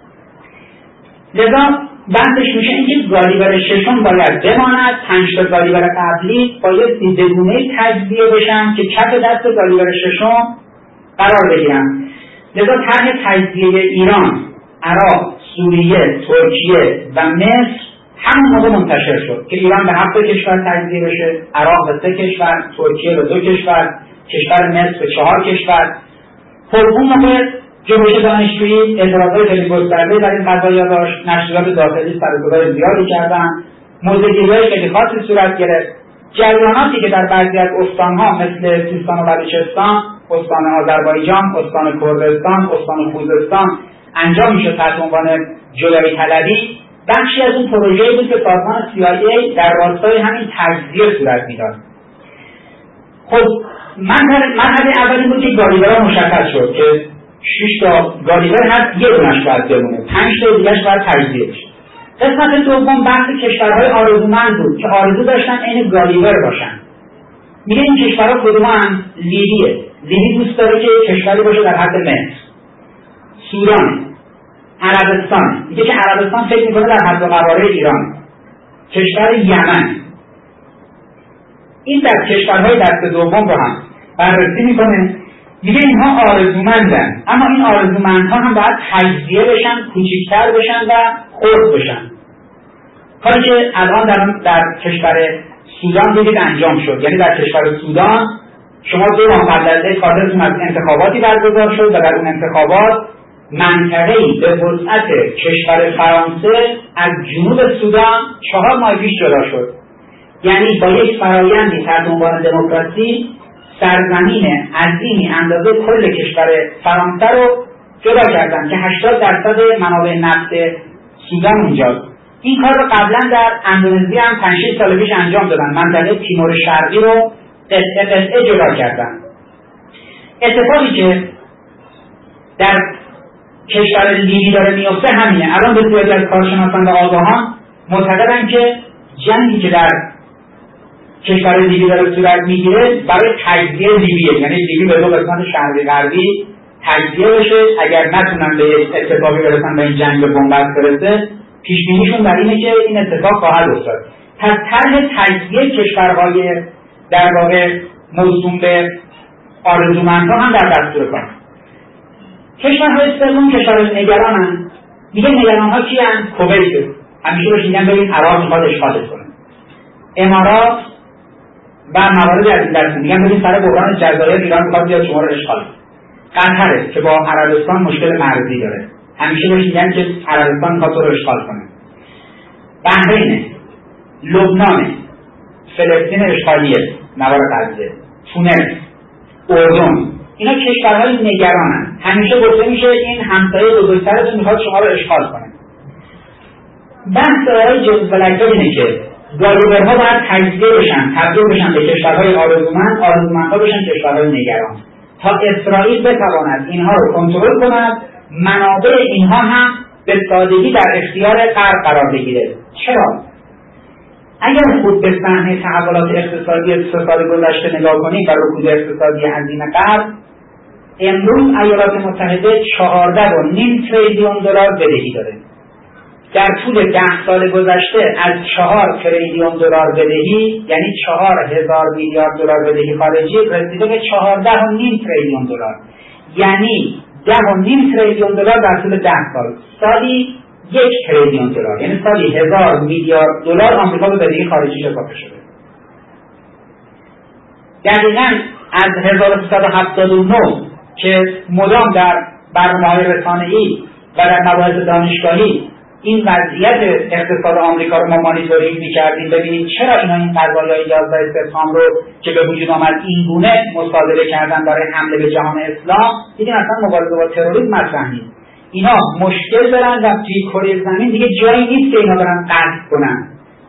Speaker 3: لذا بحثش میشه اینکه گالیور ششم باید بماند، پنج تا گالیور قبلی باید دیدگونه تجزیه بشن که کف دست گالیور ششم قرار بگیرن. لذا طرح تجزیه ایران، عراق، سوریه، ترکیه و مصر همون موقع منتشر شد که ایران به هفت کشور تجزیه بشه، عراق به سه کشور، ترکیه به دو کشور، کشور مصر به چهار کشور. خب اون موقع جنبش دانشجویی اعتراضای خیلی گسترده در این قضایا داشت، نشریات داخلی سر و صدای زیادی کردن، موضوعگیری‌های خیلی خاصی صورت گرفت. جریاناتی که در بعضی از استان‌ها مثل سیستان و بلوچستان، استان آذربایجان، استان کردستان، استان خوزستان انجام میشد تحت عنوان جدایی طلبی، بخشی از اون پروژه‌ای بود که سازمان سی آی ای در راستای همین تجزیه صورت میداد. خب مرحله اولی بود که گالیورها مشخص شد که شش تا گالیور هست، یه دونش باید بمونه، پنج تا دیگه‌اش باید تجزیه بشه. قسمت دوم بحث کشورهای آرزومند بود که آرزو داشتن عین گالیور باشن. میگه این کشورها کدومن؟ لیبیه. لیبی دوست داره که کشوری باشه در حد مصر. سودان، عربستان، میگه که عربستان فکر میکنه در حد و قواره ایران. کشور یمن. این در کشورهای دست دوم رو هم بررسی میکنه. میگه اینها آرزومندن، اما این آرزومندها هم باید تجزیه بشن، کوچکتر بشن و خرد بشن. کاری که الان در, در کشور سودان دیدید انجام شد. یعنی در کشور سودان شما دو ماه قبل از خاطرتون از انتخاباتی برگزار شد و در اون انتخابات منطقه‌ای به وسعت کشور فرانسه از جنوب سودان چهار ماه پیش جدا شد. یعنی با یک فرایندی تحت عنوان دموکراسی سرزمین عظیمی اندازه کل کشور فرانسه رو جدا کردن که هشتاد درصد منابع نفت سودان اونجاست. این کار رو قبلا در اندونزی هم پنج شش سال پیش انجام دادن. منطقه تیمور شرقی رو قطعه قطعه جدا کردن. اتفاقی که در کشور لیبی داره میفته همینه. الان بسیاری از کارشناسان و آگاهان معتقدن که جنگی که در کشور لیبی داره صورت میگیره برای تجزیه لیبیه. یعنی لیبی به دو قسمت شرقی غربی تجزیه بشه. اگر نتونن به یک اتفاقی برسن به این جنگ به بنبست برسه، پیش بینیشون بر اینه که این اتفاق خواهد افتاد. پس طرح تجزیه کشورهای در واقع موسوم به آرزومندها هم در دستور کار. کشورهای سوم کشورهای نگرانن. میگه نگرانها کیان؟ کویت. همیشه بهش میگن ببین عراق میخواد اشغالش کنه. امارات و موارد از این دست میگن ببین سر بحران جزایر ایران میخواد بیاد شما رو اشغال. قطره که با عربستان مشکل مرزی داره. همیشه بهش میگن که عربستان میخواد رو اشغال کنه. بحرین، لبنان، فلسطین اشغالیه، نوار غزه، تونس، اردن، اینا کشورهای نگرانن. همیشه گفته میشه این همسایه بزرگترتون میخواد شما رو اشغال کنه. بحث آقای جیمز بلکبرد اینه که گالیورها باید تجزیه بشن، تبدیل بشن به کشورهای آرزومند، آرزومندها بشن کشورهای نگران، تا اسرائیل بتواند اینها رو کنترل کند، منابع اینها هم به سادگی در اختیار غرب قرار بگیره. چرا؟ اگر خود به صحنه تحولات اقتصادی سه سال گذشته نگاه کنیم و رکود اقتصادی عظیم غرب، امروز ایالات متحده چهارده و نیم تریلیون دلار بدهی داره. در طول ده سال گذشته از چهار تریلیون دلار بدهی، یعنی چهار هزار میلیارد دلار بدهی خارجی، رسیده به چهارده و نیم تریلیون دلار. یعنی ده و نیم تریلیون دلار در طول ده سال. سالی یک تریلیون دلار، یعنی سالی هزار میلیارد دلار آمریکا به بدهی خارجی اضافه شده. دقیقاً از هزار و سیصد و هفتاد و نه که مدام در برنامه‌های رسانه‌ای و در مباحث دانشگاهی این وضعیت اقتصاد آمریکا رو ما مانیتورینگ می‌کردیم ببینید چرا اینا این قضایای یازده سپتامبر رو که به وجود آمد این گونه مصادره کردن برای حمله به جهان اسلام، دیگه اصلا مبارزه با تروریسم مطرح نیست. اینا مشکل دارن و توی کره زمین دیگه جایی نیست که اینا برن قصد کنن.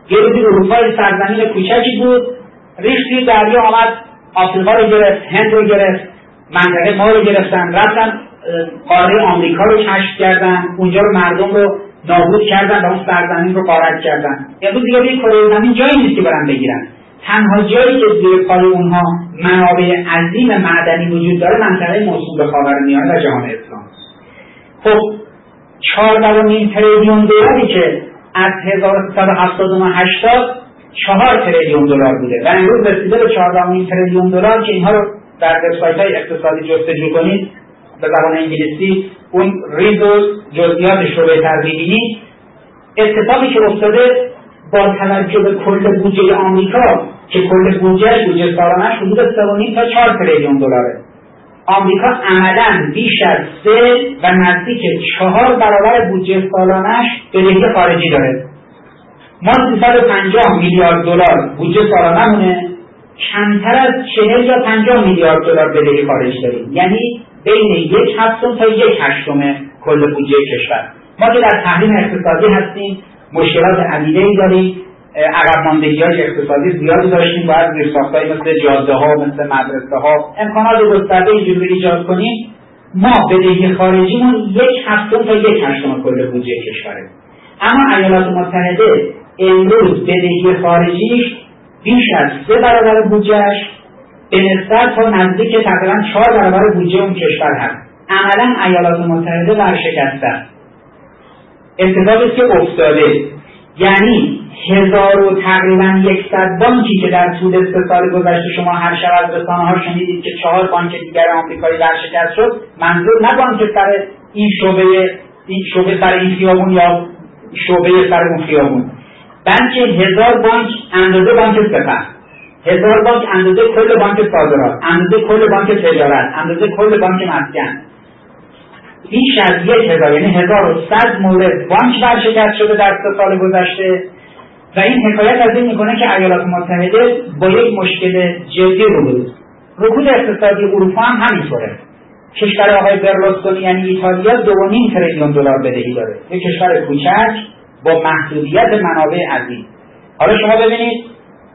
Speaker 3: یه روزی اروپای سرزمین کوچکی بود، ریختی دریا آمد، آفریقا رو گرفت، هند رو گرفت، منطقه ما رو گرفتن، رفتن قاره آمریکا رو کشف کردن، اونجا رو مردم رو نابود کردن و اون سرزمین رو غارت کردن. امروز دیگه روی کره زمین جایی نیست که برن بگیرن. تنها جایی که زیر پای اونها منابع عظیم معدنی وجود داره منطقه موسوم به خاورمیانه و جهان اسلام. خب چهارده و نیم تریلیون دلاری که از هزار و سیصد و هفتاد و هشتاد چهار تریلیون دلار بوده و امروز رسیده به چهارده و نیم تریلیون دلار که اینها رو در وبسایت‌های اقتصادی جستجو کنید به زبان انگلیسی اون ریز و جزئیاتش رو بهتر ببینید. اتفاقی که افتاده با توجه به کل بودجه آمریکا که کل بودجهش بودجه سالانه‌اش حدود سه و نیم تا چهار تریلیون دلاره، آمریکا عملاً بیش از سه و نزدیک چهار برابر بودجه سالانه‌اش بدهی خارجی داره. ما سیصد و پنجاه میلیارد دلار بودجه سالانه‌مونه، کمتر از چهل یا پنجاه میلیارد دلار بدهی خارجی داریم، یعنی بین یک هفتم تا یک هشتم کل بودجه کشور. ما که در تحریم اقتصادی هستیم، مشکلات عدیده‌ای داریم، عقب ماندگی‌های اقتصادی زیادی داشتیم، باید زیرساخت‌هایی مثل جاده‌ها، مثل مدرسه‌ها، امکانات گسترده اینجوری ایجاد کنیم. ما بدهی خارجیمون یک هفتم تا یک هشتم کل بودجه کشوره. اما ایالات متحده امروز بدهی خارجیش بیش از سه برابر بودجهش به نسبت تا نزدیک تقریباً چهار برابر بودجه اون کشور هست. عملاً ایالات متحده ورشکسته است. اتفاقی که افتاده یعنی هزار و تقریباً یکصد بانکی که در طول سه سال گذشته شما هر شب از رسانه‌ها شنیدید که چهار بانک دیگر آمریکایی ورشکست شد، منظور نه بانک سر این شعبه این شعبه سر این خیابون یا شعبه سر اون خیابون، بلکه هزار بانک اندازه بانک سپه، هزار بانک اندازه کل بانک صادرات، اندازه کل بانک تجارت، اندازه کل بانک مسکن، بیش از یک هزار یعنی هزار و صد مورد بانک ورشکست شده در سه سال گذشته. و این حکایت از این میکنه که ایالات متحده با یک مشکل جدی روبروست. رکود اقتصادی اروپا هم همینطوره. کشور آقای برلوسکونی یعنی ایتالیا دو و نیم تریلیون دلار بدهی داره، یک کشور کوچک با محدودیت منابع عظیم. حالا شما ببینید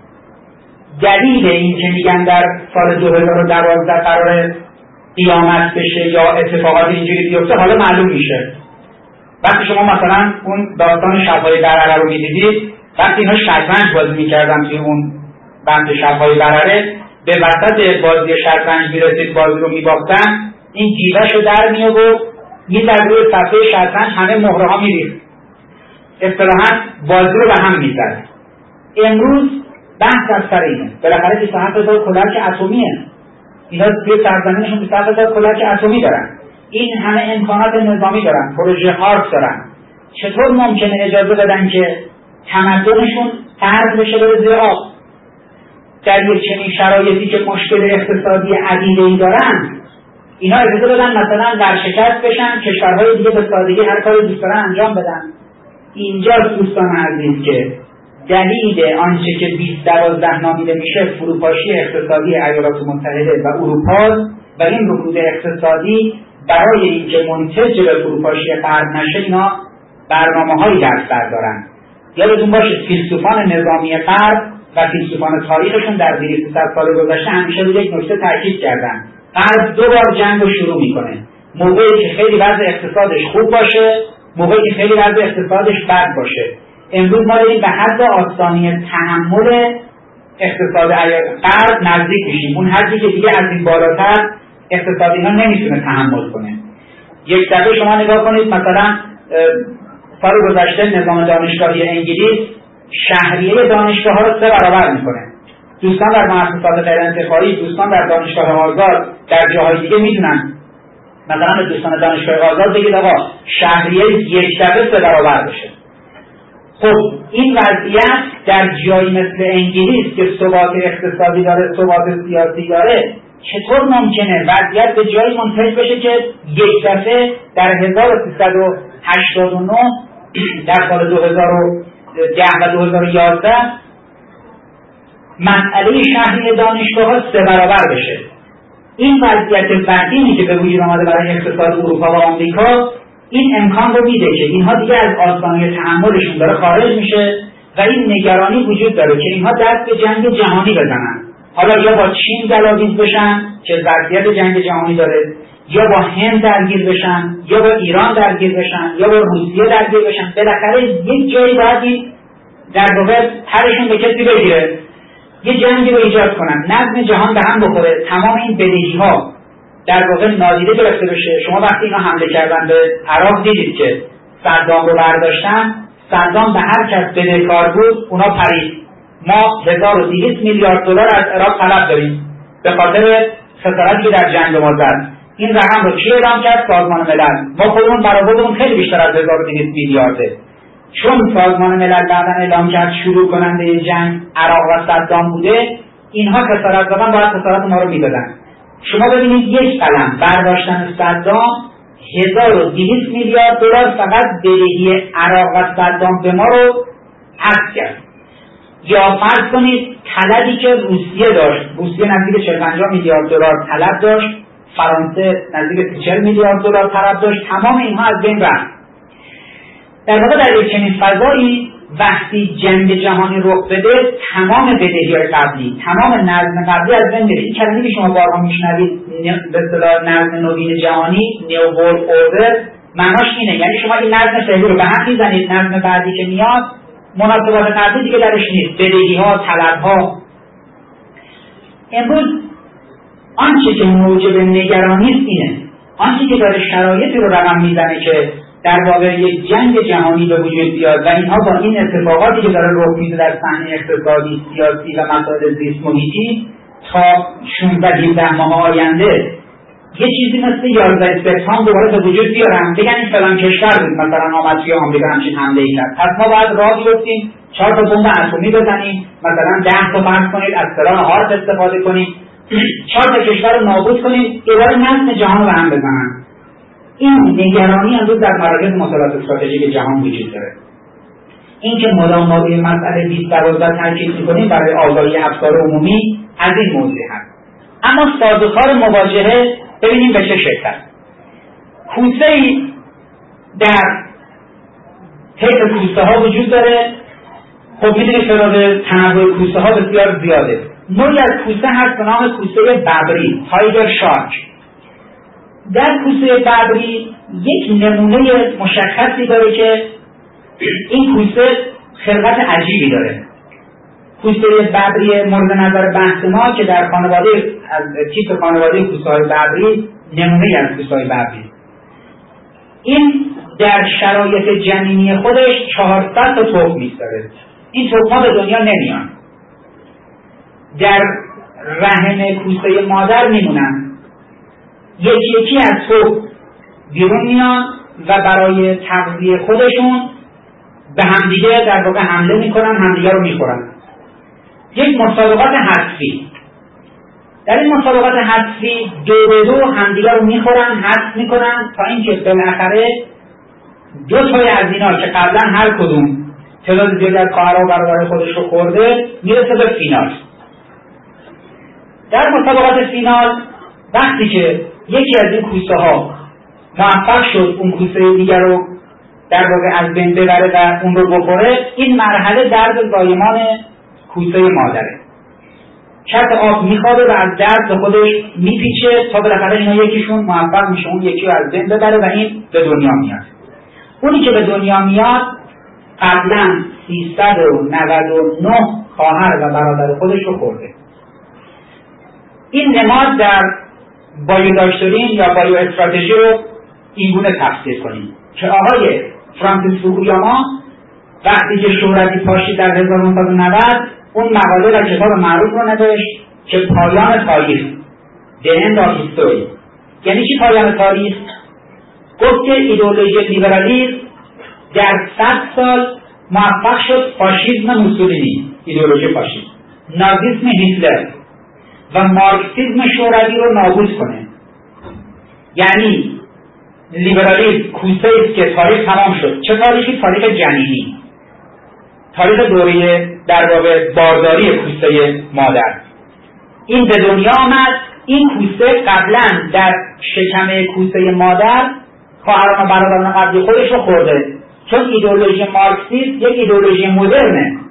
Speaker 3: دلیل این که میگن در سال دو هزار و دوازده قرار قیامت بشه یا اتفاقات اینجوری بیفته، حالا معلوم میشه. وقتی شما مثلا اون داستان شب‌های برره رو میدیدید، وقتی اینا شطرنج بازی میکردن توی اون بند شب‌های برره، به وسط بازی شطرنج میرسید بازی رو میباختن، این جیبش رو در میآورد میزد روی صفحه شطرنج، همه مهره ها میریخت، اصطلاحاً بازی رو به هم میزد. امروز بحث از سر اینه، بالاخره بیست و هفت هزار کلاهک اتمیه، اینا توی سرزمینشون بیست و هفت هزار کلاهک اتمی دارن، این همه امکانات نظامی دارن، پروژه آرک دارن، چطور ممکنه اجازه بدن که تمدنشون غرق بشه بره زیر آب؟ در یک چنین شرایطی که مشکل اقتصادی عدیده‌ای دارن، اینا اجازه بدن مثلا ورشکست بشن، کشورهای دیگه به سادگی هر کاری دوست دارن انجام بدن؟ اینجا دوستان عزیز که دلیل آنچه که بیست دوازده نامیده میشه فروپاشی اقتصادی ایالات متحده و اروپا و این رکود اقتصادی برای اینکه منتج به فروپاشی غرب نشه، اینا برنامه‌هایی در سر دارن. یادتون باشه فیلسوفان نظامی غرب و فیلسوفان تاریخشون در دویست سال گذشته همیشه روی یک نکته تاکید کردن: غرب دو بار جنگ رو شروع میکنه، موقعی که خیلی وضع اقتصادش خوب باشه، موقعی که خیلی وضع اقتصادش بد باشه. امروز ما داریم به حد آستانی تحمل اقتصاد غرب نزدیک میشیم، اون حدی که دیگه از این بالاتر اقتصاد اینا نمیتونه تحمل کنه. یک دفعه شما نگاه کنید، مثلا سال گذشته نظام دانشگاهی انگلیس شهریه دانشگاه ها رو سه برابر میکنه. دوستان در مؤسسات غیر انتفاعی، دوستان در دانشگاه آزاد، در جاهای دیگه میتونن مثلا به دوستان دانشگاه آزاد بگید آقا شهریه یک دفعه سه برابر بشه. خب این وضعیت در جایی مثل انگلیس که ثبات اقتصادی داره، ثبات سیاسی داره، چطور ممکنه وضعیت به جایی منتهی بشه که یک دفعه در هزار و سیصد و هشتاد و نه در سال دو هزار و ده و دو هزار و یازده مسئله شهری دانشگاه ها سه برابر بشه؟ این وضعیت وخیمی که به وجود آمده برای اقتصاد اروپا و آمریکا این امکان رو میده که اینها دیگه از آستانه تحملشون داره خارج میشه و این نگرانی وجود داره که اینها دست به جنگ جهانی بزنن، حالا یا با چین گلاویز بشن که ظرفیت جنگ جهانی داره، یا با هند درگیر بشن، یا با ایران درگیر بشن، یا با روسیه درگیر بشن. بالاخره یک جایی باید این در واقع پرشون به کسی بگیره، یه جنگی رو ایجاد کنن، نظم جهان به هم بخوره، تمام این بدهی ها در واقع نادیده گرفته بشه. شما وقتی اینا حمله کردن به عراق دیدید که صدام رو برداشتن، صدام به هر کس بدهکار بود اونا پرید. ما هزار و دویست میلیارد دلار از عراق طلب داریم به خاطر خسارتی که در جنگ ما زد. این رقم رو کی اعلام کرد؟ سازمان ملل. ما خودمون برآوردمون خیلی بیشتر از هزار و دویست میلیارده. چون سازمان ملل بعداً اعلام کرد شروع کننده جنگ عراق و صدام بوده، اینها خسارت زدن باید خسارت ما رو میدادن. شما ببینید یک قلم برداشتن صدام هزار و دویست میلیارد دلار فقط بدهی عراق و صدام به ما رو حذف کرد. یا فرض کنید طلبی که روسیه داشت، روسیه نزدیک چهل پنجاه میلیارد دلار طلب داشت، فرانسه نزدیک چهل میلیارد دلار طلب داشت، تمام اینها از بین رفت. در واقع در یک چنین فضایی وقتی جنگ جهانی رخ بده، تمام بدهی‌های قبلی، تمام نظم قبلی از بین میره. این کلمه‌ای که شما بارها میشنوید به اصطلاح نظم نوین جهانی، نیو ورلد اوردر، معناش اینه، یعنی شما این نظم فعلی رو به هم میزنید، نظم بعدی که میاد مناسبات قبلی دیگه درش نیست، بدهی‌ها، طلب‌ها. امروز آنچه که موجب نگرانی است اینه، آنچه که داره شرایطی رو رقم میزنه که در واقع یک جنگ جهانی به وجود بیاد و اینها با این اتفاقاتی که داره رخ میده در صحنه اقتصادی، سیاسی و مسائل زیست محیطی تا شانزده هفده ماه آینده یه چیزی مثل یازده سپتامبر دوباره به وجود بیارن، بگن این فلان کشور بود مثلا آمد توی آمریکا همچین حمله ای کرد، پس ما باید راه بیفتیم چهار تا بمب اتمی بزنیم، مثلا ده تا فرض کنید از سلاح هارپ استفاده کنیم، چهار تا کشور رو نابود کنیم، دوباره نظم جهان رو به هم بزنن. این نگرانی امروز در مراکز مطالعات استراتژیک جهان وجود داره. این که مدام ما روی مسئله بیست دوازده تاکید می‌کنیم برای آگاهی افکار عمومی از این موضوع هست. اما سازوکار مواجهه ببینیم به چه شکل است. کوسه‌ای در طیف کوسه ها وجود داره. خب می‌دونید تعداد تنوع کوسه ها بسیار زیاده. نوعی از کوسه هست به نام کوسه ببری، تایگر شارک. در کوسه ببری یک نمونه مشخصی داره که این کوسه خلقت عجیبی داره. کوسه ببری مورد نظر بحث ما که در خانواده از تیپ خانواده کوسه‌های ببری نمونه از کوسه‌های ببری. این در شرایط جنینی خودش چهارصد تا تخم می‌ذاره. این تخم‌ها به دنیا نمیان. در رحم کوسه مادر میمونن. یکی یکی از تخم بیرون میان و برای تغذیه خودشون به همدیگه در واقع حمله میکنن، همدیگه رو میخورن. یک مسابقات حذفی. در این مسابقات حذفی دو به دو همدیگه رو میخورن، حذف میکنن تا اینکه بالاخره دو تای از اینا که قبلا هر کدوم تعداد زیادی از خواهرها و برادرای خودش رو خورده میرسه به فینال. در مسابقات فینال وقتی که یکی از این کوسه ها موفق شد اون کوسه دیگر رو در واقع از بین ببره و اون رو بخوره، این مرحله درد زایمان کوسه مادره. کف آب میخوابه و از درد به خودش میپیچه تا بالاخره اینا یکیشون موفق میشه اون یکی رو از بین ببره و این به دنیا میاد. اونی که به دنیا میاد قبلا سیصد و نود و نه خواهر و برادر خودش رو خورده. این نماد در بایوداکترین یا بایو استراتژی رو اینگونه تفسیر کنیم که آقای فرانسیس فوکویاما وقتی که شوروی پاشید در هزار و نهصد و نود اون مقاله و کتاب معروف رو نوشت که پایان تاریخ، The End of History. یعنی چی پایان تاریخ؟ گفت که ایدئولوژی لیبرالیسم در صد سال موفق شد فاشیسم موسولینی، ایدئولوژی فاشیسم، نازیسم هیتلر و مارکسیسم شوروی رو نابود کنه. یعنی لیبرالیسم کوسه است که تاریخ تمام شد. چه تاریخی؟ تاریخ جنینی، تاریخ دوره در واقع بارداری کوسه مادر. این به دنیا آمد. این کوسه قبلا در شکم کوسه مادر خواهران و برادران قبلی خودش رو خورده، چون ایدئولوژی مارکسیسم یک ایدئولوژی مدرنه.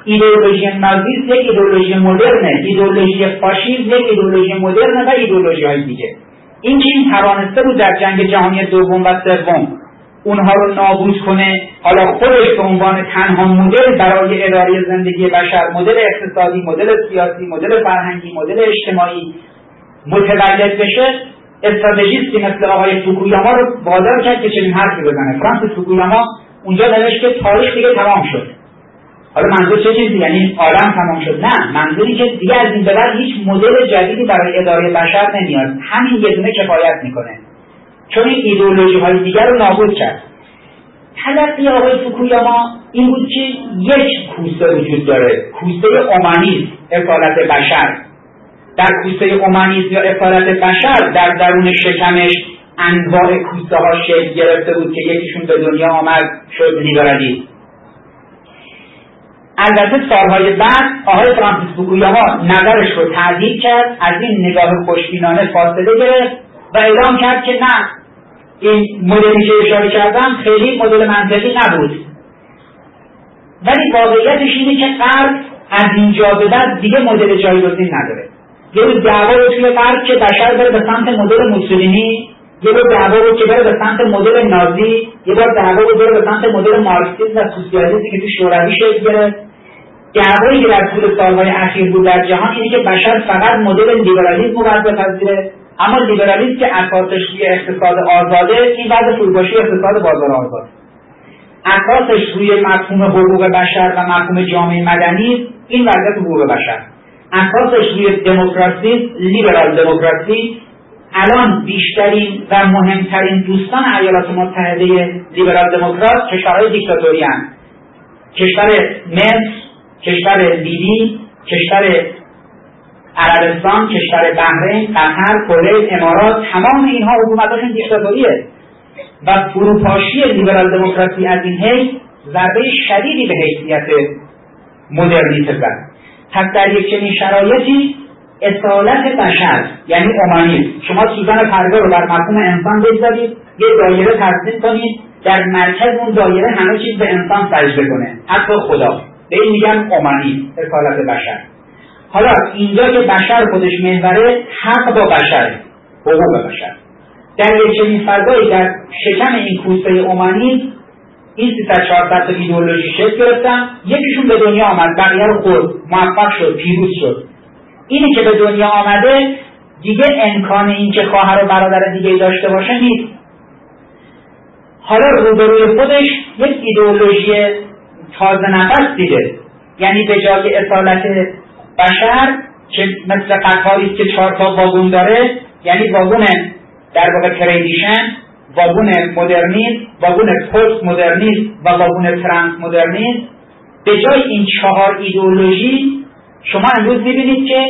Speaker 3: ایدئولوژی نازیسم یک ایدئولوژی مدرنه، ایدئولوژی فاشیسم یک ایدئولوژی مدرنه و ایدئولوژی های دیگه. این چین توانسته بود در جنگ جهانی دوم و سوم اونها رو نابود کنه، حالا خودش به عنوان تنها مدل برای اداره زندگی بشر، مدل اقتصادی، مدل سیاسی، مدل فرهنگی، مدل اجتماعی متولد بشه. استراتژیستی مثل آقای فوکویاما رو وادار کرد که چنین حرفی بزنه. فرانسیس فوکویاما اونجا نوشت که تاریخ دیگه تمام شد. حالا منظور چه چیزی؟ یعنی عالم تمام شد؟ نه، منظوری که دیگه از این به بعد هیچ مدل جدیدی برای اداره بشر نمیاد، همین یه دونه کفایت میکنه، چون این ایدئولوژی های دیگر رو نابود کرد. تلقی آقای فوکویاما این بود که یک کوسه وجود داره، کوسه اومانیسم، اصالت بشر. در کوسه اومانیسم یا اصالت بشر در درون شکمش انواع کوسه ها شکل گرفته بود که یکیشون به دنیا آمد شد لیبرالیسم. البته سالهای بعد آقای فرانسیس فوکویاما نظرش رو تعدیل کرد، از این نگاه خوشبینانه فاصله گرفت و اعلام کرد که نه، این مدلی که اشاره کردم خیلی مدل منطقی نبود. ولی واقعیتش اینه که غرب از اینجا به بعد دیگه مدل جایگزین نداره. یه روز دعوا رو توی غرب که بشر بره به سمت مدل موسولینی، یه بار دعوا رو که بره به سمت مدل نازی، یه بار دعوا رو بره به سمت مدل مارکسیسم و سوسیالیسم که تو شوروی شکل گرفت. دعوایی که در طول سالهای اخیر بود در جهان اینه که بشر فقط مدل لیبرالیسم رو باید بپذیره، اما لیبرالیسم که اساسش روی اقتصاد آزاده، این وضع فروپاشی اقتصاد بازار آزاد. اساسش روی مفهوم حقوق بشر و مفهوم جامعه مدنی، این وضعیت حقوق بشر. اساسش روی دموکراسی، لیبرال دموکراسی. الان بیشترین و مهمترین دوستان ایالات متحده لیبرال دموکرات کشورهای دیکتاتوری هستند. کشور مصر، کشور لیبی، کشور عربستان، کشور بحرین، قطر، کویت، امارات، تمام اینها حکومتاشون دیکتاتوریه و فروپاشی لیبرال دموکراسی از این حیث ضربه شدیدی به حیثیت مدرنیته زد. پس در یک چنین شرایطی اصالت بشر یعنی اومانیسم، شما سوزن فردا رو بر مفهوم انسان بگذارید، یه دایره ترسیم کنید، در مرکز اون دایره همه چیز به انسان سجده کنه، حتی خدا. به این میگن اومانیسم، اصالت بشر. حالا اینجا که بشر خودش محوره، حق با بشر، حقوق بشر. در یک چنین فضایی در شکم این کوسه اومانیسم این سیصد چهارصد تا ایدئولوژی شکل گرفتن، یکیشون به دنیا آمد، بقیه رو خورد، موفق شد، پیروز شد. اینی که به دنیا آمده دیگه امکان این که خواهر و برادر دیگه داشته باشه نیست. حالا روبروی خودش یک ایدئولوژی تازه نفس دیده، یعنی به جای اصالت بشر که مثل قطاریست که چهار تا واگن داره، یعنی واگن در واقع تریدیشن، واگن مدرنیسم، واگن پست مدرنیسم و واگن ترانس مدرنیسم، به جای این چهار ایدئولوژی شما امروز میبینید که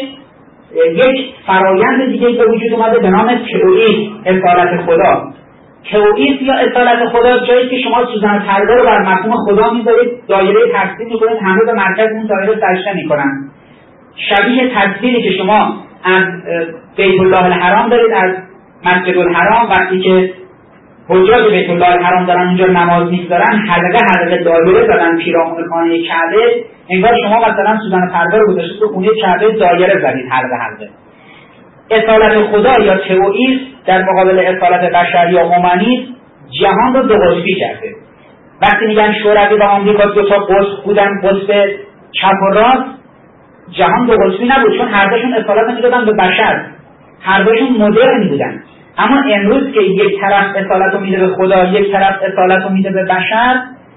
Speaker 3: یک فرایند دیگه به وجود اومده به نام تئوئیسم، اصالت خدا. تئوئیسم یا اصالت خدا جایی که شما سوزن فردا رو بر مفهوم خدا میذارید، دایره ترسیم میکنید، همه به مرکز اون دایره سجده میکنن. شبیه تصویری که شما از بیت الله الحرام دارید، از مسجد الحرام، وقتی که حجاج بیت الله الحرام دارن اونجا نماز میگذارن، حلقه حلقه دایره زدن پیرامون خانه کعبه، انگار شما مثلا سوزن فردا رو گذاشتید تو خونه کعبه دایره زدید حلقه حلقه. اصالت خدا یا تئوئیسم در مقابل اصالت بشر یا اومانیسم جهان رو دو قطبی کرده. وقتی میگن شوروی و آمریکا دو تا قطب بودن، قطب چپ و راست، جهان دو قطبی نبود، چون هر دوشون اصالت میدادن به بشر، هر دوشون مدرن بودن. اما امروز که یک طرف اصالت رو میده به خدا، یک طرف اصالت رو میده به بشر،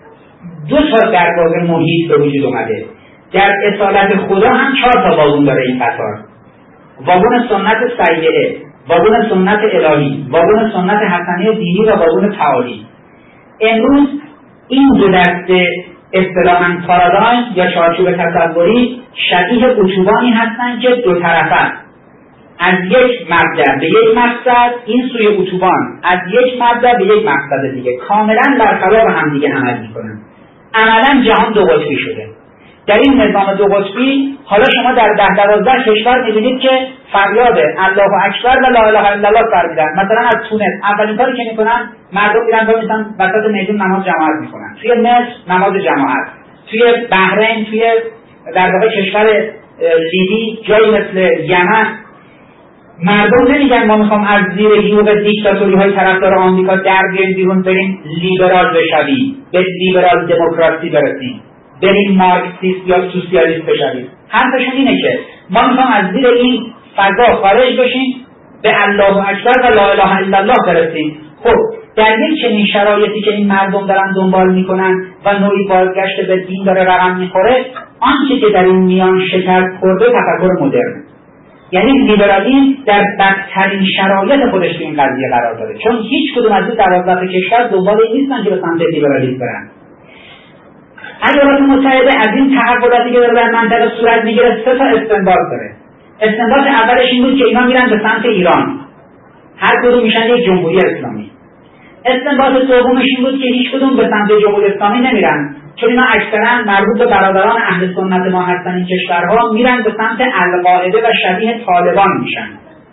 Speaker 3: دو تا در واقع محیط به وجود اومده. در اصالت خدا هم چهار تا واگن داره این قطار: واگن سنت سیئه، واگن سنت الهی، واگن سنت حسنه دینی و واگن تعالی. امروز این دو دسته اصطلاحاً پارادایم یا چارچوب تصوری شبیه اتوبانی هستند که دو طرفه از یک مبدا به یک مقصد، این سوی اتوبان از یک مبدا به یک مقصد دیگه کاملا برخلاف هم دیگه عمل میکنن. عملا جهان دو قطبی شده. در این نظام دو قطبی حالا شما در ده دوازده کشور می‌بینید که فریاد الله اکبر و لا اله الا الله سر میدن. مثلا از تونس اولین کاری که میکنن مردم میرن و میشن وسط میدون نماز جماعت میکنن. توی مصر نماز جماعت، توی بحرین، توی در واقع کشور لیبی، جایی مثل یمن، مردم نمیگن ما میخوام از زیر یوغ دیکتاتوری های طرفدار آمریکا در بیایم بیرون، بریم لیبرال بشویم، به لیبرال دموکراسی برسیم، بریم مارکسیست یا سوسیالیست بشویم. حرفشون اینه که ما میخوام از زیر این فضا خارج بشیم، به الله اکبر و لا اله الا الله برسیم. خب در یک چنین شرایطی که این مردم دارن دنبال میکنن و نوعی بازگشت به دین داره رقم میخوره، آنچه که در این میان شکست خورده تفکر مدرن، یعنی لیبرالیسم در بدترین شرایط خودش تو این قضیه قرار داره، چون هیچ کدوم از این دوازده کشور دنبال این نیستن که به سمت لیبرالیسم برن. ایالات متحده از این تحولاتی که در منطقه صورت میگیره سه تا استنباط داره. استنباط اولش این بود که اینا میرن به سمت ایران، هر کدوم میشن یک جمهوری اسلامی. استنباط دومش این بود که هیچ کدوم به سمت جمهوری اسلامی نمیرن، چون اینا اکثرا مربوط به برادران اهل سنت ما هستن. این کشورها میرن به سمت القاعده و شبیه طالبان میشن.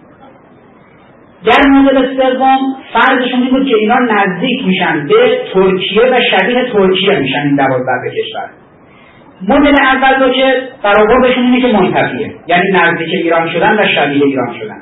Speaker 3: در مورد سوم فرضشون این بود که اینا نزدیک میشن به ترکیه و شبیه ترکیه میشن این دوازده کشور. مدل اول رو که برابرشون اینه که منتفیه، یعنی نزدیک ایران شدن و شبیه ایران شدن.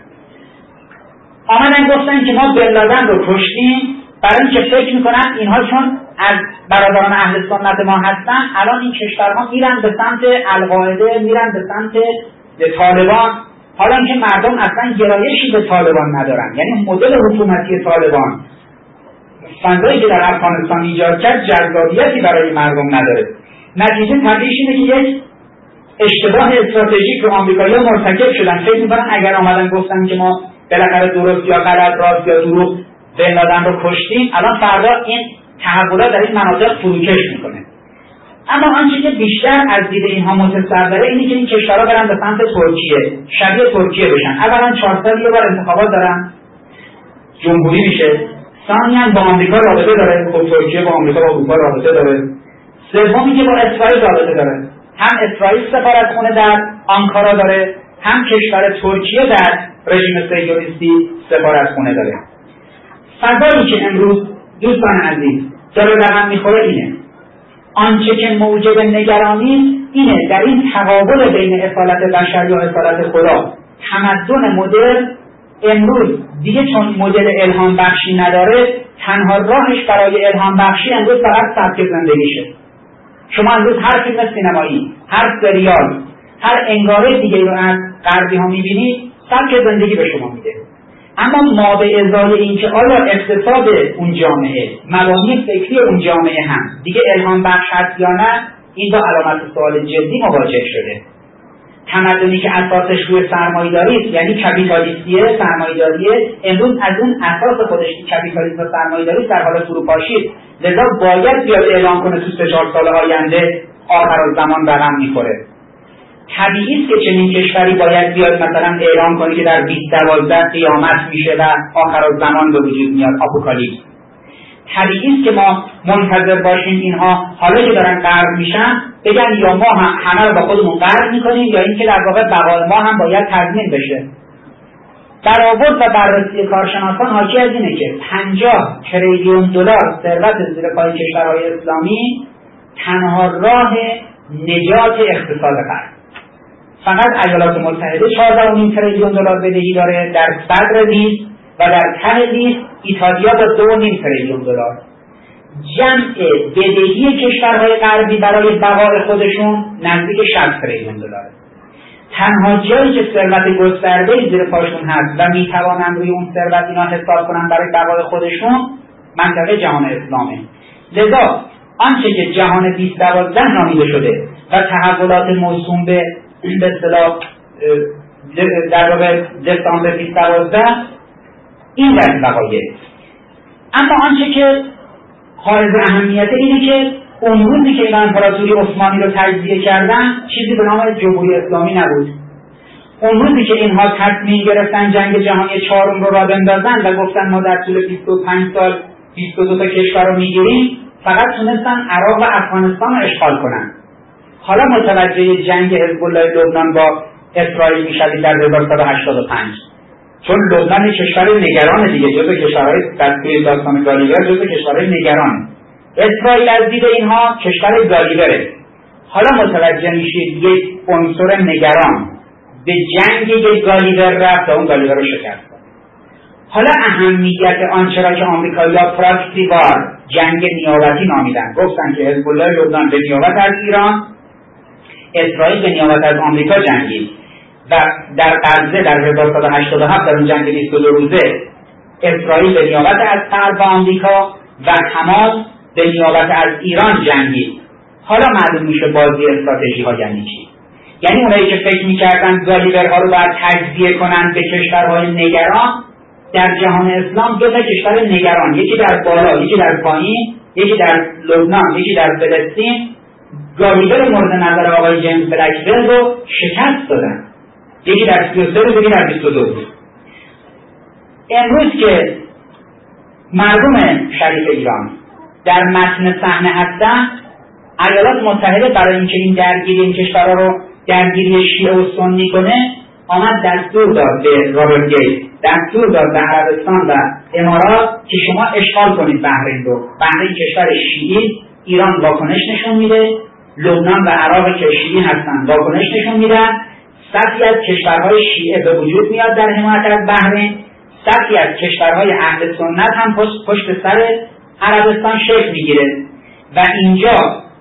Speaker 3: آمدن گفتن که ما بن لادن رو کشتیم، برای اینکه فکر میکنن اینها چون از برادران اهل سنت ما هستن، الان این کشورها میرن به سمت القاعده، میرن به سمت طالبان، حالا اینکه مردم اصلا گرایشی به طالبان ندارن. یعنی مدل حکومتی طالبان، فضایی که در افغانستان ایجاد کرد، جذابیتی برای مردم نداره. نتیجه طبیعیش اینه که یک اشتباه استراتژیک رو آمریکایی‌ها مرتکب شدن. فکر می‌کنن اگر آمدن گفتن که ما بالاخره درست یا غلط، راست یا دروغ بن لادن رو کشتیم، الان فردا این تحولات در این مناطق فروکش میکنه. اما آنچه که بیشتر از دید اینها متصوره اینه که این کشورها برن به سمت ترکیه، شبیه ترکیه بشن. اولا چهار سال یه بار انتخابات دارن، جمهوری میشه. ثانیاً با آمریکا رابطه داره، خب ترکیه با آمریکا با اروپا رابطه داره. سومی که با اسرائیل رابطه داره، هم اسرائیل سفارتخونه در آنکارا داره، هم کشور ترکیه در رژیم صهیونیستی سفارتخونه داره. فضایی که امروز دوستان عزیز داره رقم میخوره اینه، آنچه که موجب نگرانی اینه در این تقابل بین اصالت بشر یا اصالت خدا، تمدن مدرن امروز دیگه چون مدل الهام بخشی نداره، تنها راهش برای الهام بخشی امروز فقط سبک زندگیشه. شما امروز هر فیلم سینمایی، هر سریال، هر انگاره دیگه رو از غربی ها میبینید، سبک زندگی به شما میده. اما ما به ازای این که آیا اقتصاد اون جامعه، مبانی فکری اون جامعه هم دیگه الهام بخش هست یا نه، این با علامت سوال جدی مواجه شده. تمدنی که اساسش روی سرمایه‌داری است، یعنی کپیتالیستیه، سرمایه‌داریه، امروز از اون اساس خودش کپیتالیسم و سرمایه‌داری در حال فروپاشی، لذا باید بیاد اعلام کنه تو سه چهار سال آینده آخرالزمان رقم می‌خوره. طبیعی است که چنین کشوری باید بیاد مثلا اعلام کنه که در بیست دوازده قیامت میشه و آخرالزمان به وجود میاد، آپوکالیپس. طبیعی است که ما منتظر باشیم اینها حالا که دارن غرق میشن بگن یا ما هم همه رو با خودمون غرق میکنیم، یا اینکه در واقع بقای ما هم باید تضمین بشه. برآورد و بررسی کارشناسان حاکی از اینه که پنجاه تریلیون دلار ثروت زیر پای کشورهای اسلامی تنها راه نجات اقتصاد غرب. فقط ایالات متحده چهارده و نیم تریلیون دلار بدهی داره در صدر لیست و در ته لیست ایتالیا با دو و نیم تریلیون دلار. جمع بدهی کشورهای غربی برای بقای خودشون نزدیک شصت تریلیون دلار. تنها جایی که ثروت گسترده‌ای زیر پاشون هست و میتوانند روی اون ثروت اینا حساب کنن برای بقای خودشون، منطقه جهان اسلامه. لذا آنچه که جهان بیست دوازده نامیده شده و تحولات موسوم به به اصطلاح در واقع دسامبر بیست دوازده این در وقایع. اما آنچه که حائز اهمیته اینه که اون روزی که این امپراتوری عثمانی رو تجزیه کردن چیزی به نام جمهوری اسلامی نبود. اون روزی که اینها تصمیم گرفتن جنگ جهانی چهارم رو راه بندازن و گفتن ما در طول بیست و پنج سال بیست و دو تا کشور رو میگیریم، فقط تونستن عراق و افغانستان رو اشغال کنن. حالا متوجه جنگ حزب الله لبنان با اسرائیل میشوید در هزار و سیصد و هشتاد و پنج، چون لبنان کشور نگران دیگه، جزو کشورهای دستگیر داستان گالیور، جزو کشورهای نگران. اسرائیل از دید اینها کشور گالیوره. حالا متوجه میشید یک عنصر نگران به جنگ یک گالیور رفت و اون گالیور رو شکست. حالا اهمیت آنچه را که آمریکایی‌ها پراکسی وار، جنگ نیابتی نامیدن، گفتن که حزب الله لبنان به نیابت از ایران، اسرائیل به نیابت از آمریکا جنگید و در غزه در هزار و سیصد و هشتاد و هفت در اون جنگ بیست و دو روزه اسرائیل به نیابت از غرب و آمریکا و حماس به نیابت از ایران جنگید. حالا معلوم میشه بازی استراتژی ها یعنی چی. یعنی اونایی که فکر میکردن گالیورها رو باید تجزیه کنن به کشورهای نگران، در جهان اسلام دو تا کشور نگران، یکی در بالا یکی در پایین، یکی در لبنان یکی در فلسطین، گالیور مورد نظر آقای جیمز بلک‌ول رو شکست دادن، یکی در سی و سه روز یکی در بیست و دو روز. امروز که مردم شریف ایران در متن صحنه هستن، ایالات متحده برای اینکه این درگیری این کشورها رو درگیری شیعه و سنی کنه آمد دستور داد به رابرت گیت، دستور داد به عربستان و امارات که شما اشغال کنید بحرین رو. بحرین کشور شیعی، ایران واکنش نشون میده، لبنان و عراق که شیعی هستن واکنش نشون میدن، صفی از کشورهای شیعه به وجود میاد در حمایت از بحرین، صفی از کشورهای اهل سنت هم پشت, پشت سر عربستان شکل میگیره و اینجا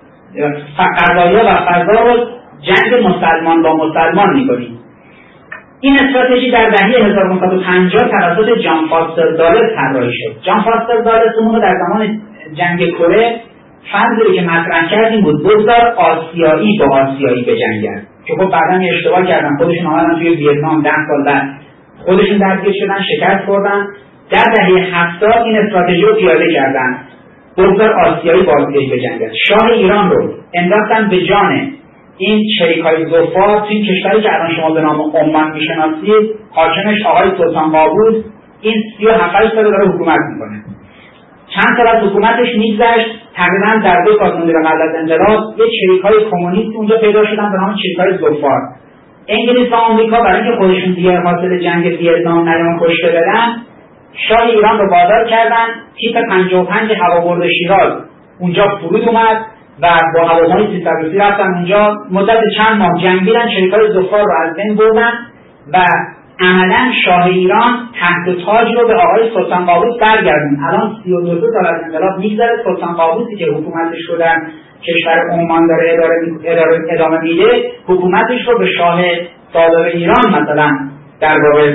Speaker 3: قضایا و فضا رو جنگ مسلمان با مسلمان میکنیم. این استراتژی در دهه هزار و نهصد و پنجاه توسط جان فاستر دالس طراحی شد. جان فاستر دالس اون رو در زمان جنگ کره فرضی که مطرح کردیم بود بگذار آسیایی با آسیایی بجنگن، که خب بعداً اشتباه کردن، خودشون آمدن توی ویتنام ده سال بعد خودشون درگیر شدن، شکست خوردن. در دهه هفتاد این استراتژی رو پیاده کردن، بگذار آسیایی با آسیایی بجنگن. شاه ایران رو انداختن به جان این شریکای ظفار، این کشوری که الان شما به نام عمان میشناسید، حاکمش آقای سلطان قابوس این سی و هفت سال داره حکومت میکنه. چند سال از حکومتش میگذشت، تقریبا در دو سال قبل از انقلاب یک شریکای کمونیست اونجا پیدا شدن به نام شریکای ظفار. انگلیس و آمریکا برای اینکه خودشون دیگه حاصل جنگ ویتنام نیام کشته بدن، شاه ایران رو وادار کردن، تیپ پنجاه و پنج هواپیمای شیراز اونجا فرود اومد و با هواپیمای سیصد و سی رفتن اونجا، مدت چند ماه جنگیدن، شریکای ظفار رو از بین بردن و عملا شاه ایران تحت تاج رو به آقای سلطان قابوس برگردون. الان سی و دو سال از انقلاب میگذره، سلطان قابوسی که حکومتش رو در کشور عمان داره اداره, اداره ادامه میده، حکومتش رو به شاه صادق ایران مثلا در واقع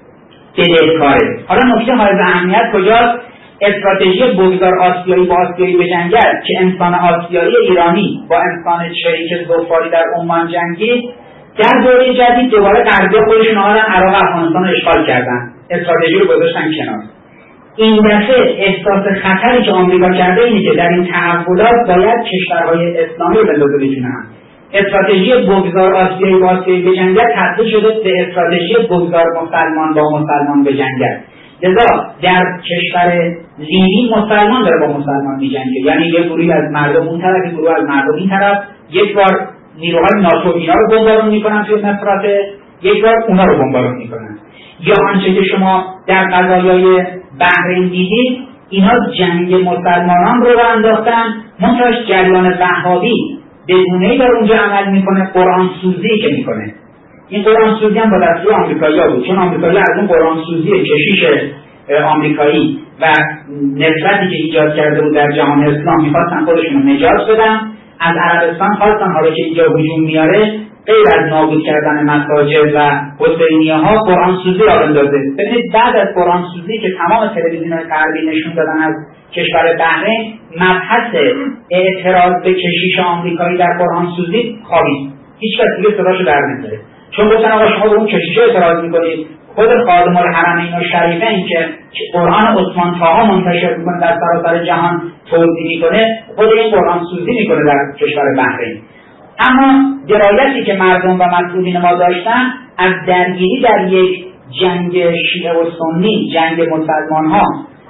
Speaker 3: بدهکاره. حالا نکته حائز اهمیت کجاست؟ استراتژی بگذار آسیایی با آسیایی بجنگد که انسان آسیایی ایرانی با انسان شریک ظفاری در عمان جنگید، در دوره جدید دوباره غربی‌ها خودشون آمدن عراق و افغانستان رو اشغال کردن، استراتژی رو گذاشتن کنار. این دفعه احساس خطری که آمریکا کرده اینه که در این تحولات باید کشورهای اسلامی رو بندازه به جونهم. استراتژی بگذار آسیایی با آسیایی بجنگد تبدیل شده به استراتژی بگذار مسلمان با مسلمان بجنگد. لذا در کشور لیبی مسلمان داره با مسلمان میجنگه، یعنی یک گروهی از مردم اون طرف، یک گروه از مردم این طرف، یک بار نیروهای ناتو اینا رو بمبارون میکنن توی مصرف، یک بار اونا رو بمبارون میکنن. یا آنچه که شما در قضایای بحرین دیدید، اینا جنگ مسلمانان رو انداختن، منتهاش جریان وهابی به گونه‌ای در اونجا عمل میکنه، قرآن سوزی که میکنه. این قرآن سوزی هم با دستور آمریکایی‌ها بود، چون آمریکایی‌ها از اون قرآن سوزی کشیش آمریکایی و نفرتی که ایجاد کرده بود در جهان اسلام میخواستن خودشون رو نجات بدن. از عربستان خواستن حالا که اینجا هجوم میاره غیر از نابود کردن مساجد و حسینیه ها قرآن سوزی را بندازه. ببینید بعد از قرآن سوزی که تمام تلویزیون غربی نشون دادن از کشور بحرین، مبحث اعتراض به کشیش آمریکایی در قرآن سوزی خوابید، هیچ کس دیگه صداشو در نمیاره، چون گفتن آقا شما به اون کشیش اعتراض میکنید، خود خادم الحرمین و شریفین که قرآن عثمان طاها منتشر میکنه در سراسر جهان توزیع میکنه، خود این قرآن سوزی میکنه در کشور بحرین. اما درایتی که مردم و مسئولین ما داشتن از درگیری در یک جنگ شیعه و سنی، جنگ مسلمان ها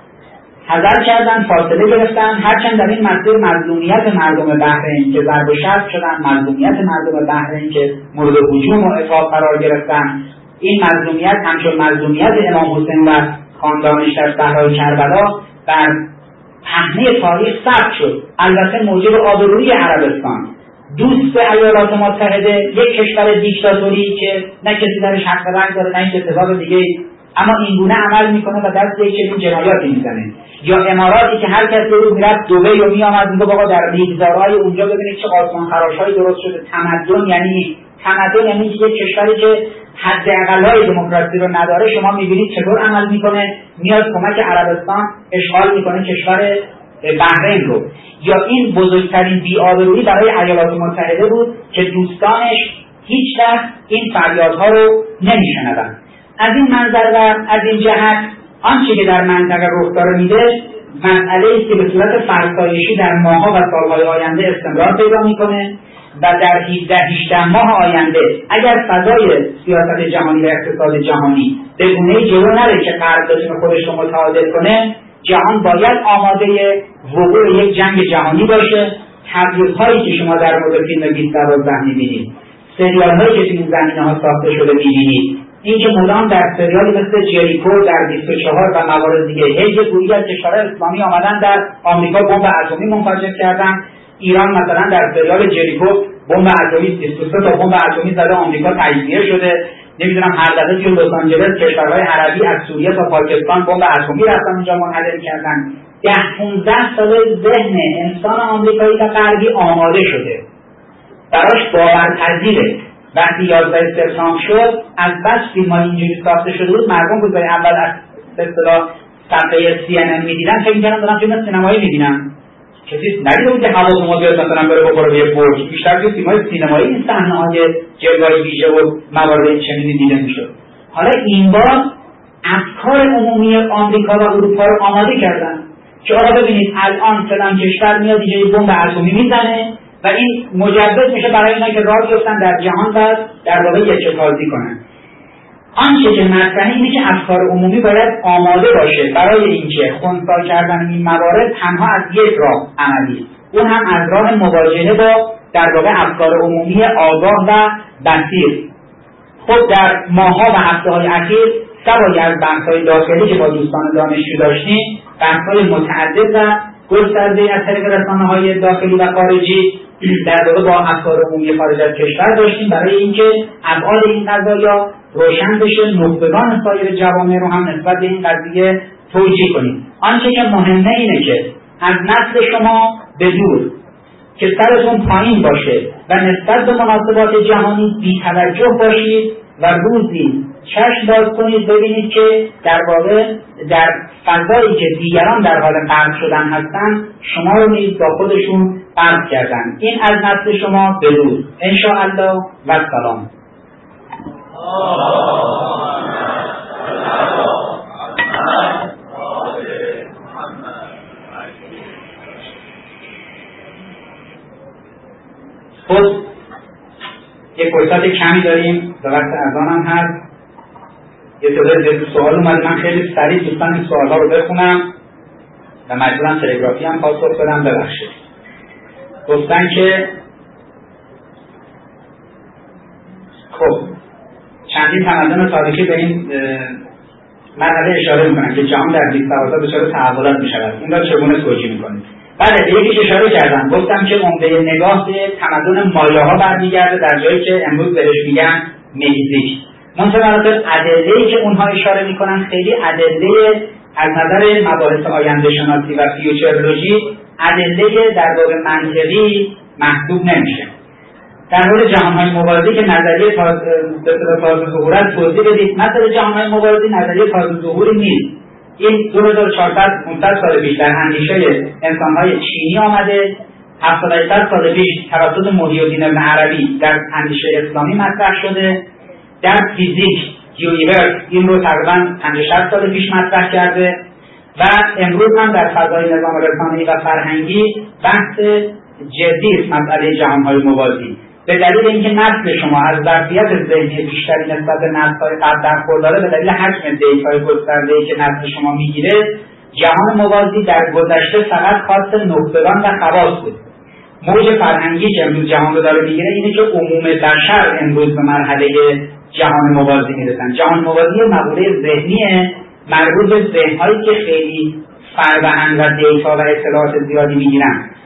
Speaker 3: حذر کردن، فاصله گرفتن، هرچند در این مسیر مظلومیت مردم بحرین که ضرب و شتم شدن، مظلومیت مردم بحرین که مورد هجوم و عقاب قرار گرفتن، این مظلومیت همچون مظلومیت امام حسین و خاندانش در صحرای کربلا بر پهنه تاریخ ثبت شد. البته موجب آبروی عربستان دوست ایالات متحده، یک کشور دیکتاتوری که نه کسی درش حق رأی داره نه این اتفاق دیگه، اما این گونه عمل میکنه و دست یک چنین جنایاتی میزنه. یا اماراتی که هر کس رو میرفت دبی و میامد میگه بابا در ریگزارهای اونجا ببینید چه آسمان خراشهایی درست شده. تمدن یعنی تمدن یعنی یک کشوری که حداقل‌های دموکراسی رو نداره. شما میبینید چطور عمل میکنه، میاد کمک عربستان اشغال میکنه کشور بحرین رو. یا این بزرگترین بی‌آبرویی برای ایالات متحده بود که دوستانش هیچ وقت این فریادها رو نمیشنوند. از این منظر و از این جهت آنچه که در منطقه رخ داره میده مسئله است که به صورت فرسایشی در ماه‌ها و سال‌های آینده استمرار پیدا میکنه و در هفده هجده ماه آینده اگر فضای سیاست جهانی و اقتصاد جهانی به گونه‌ای جلو نره که غرب بتونه خودش رو متعادل کنه، جهان باید آماده وقوع یک جنگ جهانی باشه. تبلیغ‌هایی که شما در مورد فیلم بیست دوازده می‌بینید، سریال‌هایی که تو این زمینه‌ها ساخته شده می‌بینید، این که مدام در سریالی مثل جریکو در بیست و چهار و موارد دیگه هی گروهی از کشورهای اسلامی آمدن در آمریکا بمب اتمی منفجر کردن. ایران مثلا در سریال جریکو بمب اتمی بیست و سه تا بمب اتمی زده، آمریکا تجزیه شده. نمیدونم هر دفعه توی لس آنجلس کشورهای عربی از سوریه تا پاکستان بمب اتمی رفتن اونجا منحدر کردن. ده پانزده سال ذهن انسان آمریکایی و غربی آماده شده، براش باورپذیره. وقتی یازده سپتامبر شد از بس فیلم‌های اینجوری ساخته شده بود، مردم روزهای اول از به اصطلاح صفحه سی ان ان می‌دیدن فکر می‌کردن دارن فیلم سینمایی می‌بینن. کسی ندیده بود که هواپیما بیاد مثلا بره بخوره به یه برج. بیشتر توی فیلم‌های سینمایی این صحنه‌های جلوه‌ای ویژه و موارد چنینی دیده می‌شد. حالا این بار افکار عمومی آمریکا و اروپا رو آماده کردن که آقا ببینید الان فلان کشور میاد یه بمب اتمی میزنه و این مجدد میشه برای اینا که راه بیفتن در جهان و در واقع یکجایی کنن. آنچه که مطرحه اینه که افکار عمومی باید آماده باشه برای اینکه خنثی کردن این موارد تنها از یک راه عملی، اون هم از راه مواجهه با در واقع افکار عمومی آگاه و بصیر. خب در ماه‌ها و هفته‌های اخیر سوای از بحث‌های داخلی که با دوستان دانشجو داشتیم، بحث‌های متعدد و گسترده از طریق رسانه‌های داخلی و خارجی در واقع با افکار عمومی خارج از کشور داشتیم برای اینکه ابعاد این قضایا روشن بشه، نخبگان سایر جوامع رو هم نسبت به این قضیه توجیه کنیم. آنچه که مهمه اینه که از نسل شما به دور که سرتون پایین باشه و نسبت به مناسبات جهانی بی‌توجه باشید و روزی چشم باز کنید ببینید که در واقع در فضایی که دیگران در حال غرق شدن هستن شما رو نیز با خودشون غرق کردن. این از نسل شما به دور. انشاءالله و سلام. خب یک فرصت کمی داریم و وقت اذان هم هست. یه تعداد سوال اومد، من خیلی سریع دوستان این سوال‌ها رو بخونم و مجبورم تلگرافی هم پاسخ بدم. ببخشید. گفتن که خب چندین تمدن تاریخی به این مرحله اشاره میکنن که جهان در بیست دوازده دچار تحولات میشود. این را چگونه توجیه میکنید؟ بله، به یکیش اشاره کردم، گفتم که عمده نگاه به تمدن مایاها برمیگرده در جایی که امروز بهش میگن مکزیک. منتها ادله‌ای که اونها اشاره میکنن خیلی ادله از نظر مباحث آینده شناسی و فیوچرولوژی ادله در واقع منطقی محسوب نمیشه. در مورد جهان‌های موازی که نظریه تازه ظهور است توضیح بدید. مثلا جهان‌های موازی نظریه تازه ظهوری نیست. این دو هزار و چهارصد پانصد سال پیش در اندیشه انسان‌های چینی آمده، هفتاد تا هشتصد سال پیش توسط محی الدین ابن عربی در اندیشه اسلامی مطرح شده. در فیزیک یونیورس این رو تقریباً پنجاه شصت سال پیش مطرح کرده و امروز هم در فضای نظام رسانه‌ای و فرهنگی بحث جدی است مسئله جهان‌های موازی. به دلیل اینکه نسل شما از ظرفیت ذهنی بیشتری نسبت به نسل‌های قبل برخورداره، به دلیل حجم دیتای گسترده‌ای که نسل شما میگیره، جهان موازی در گذشته فقط خاص نخبگان و خواص بود. موج فرهنگی که امروز جهان رو داره میگیره اینه که عموم بشر امروز به مرحله جهان موازی میرسن. جهان موازی مقوله ذهنیه مربوط به ذهن‌هایی که خیلی فربه‌اند و دیتا و اطلاعات زیادی میگیرن.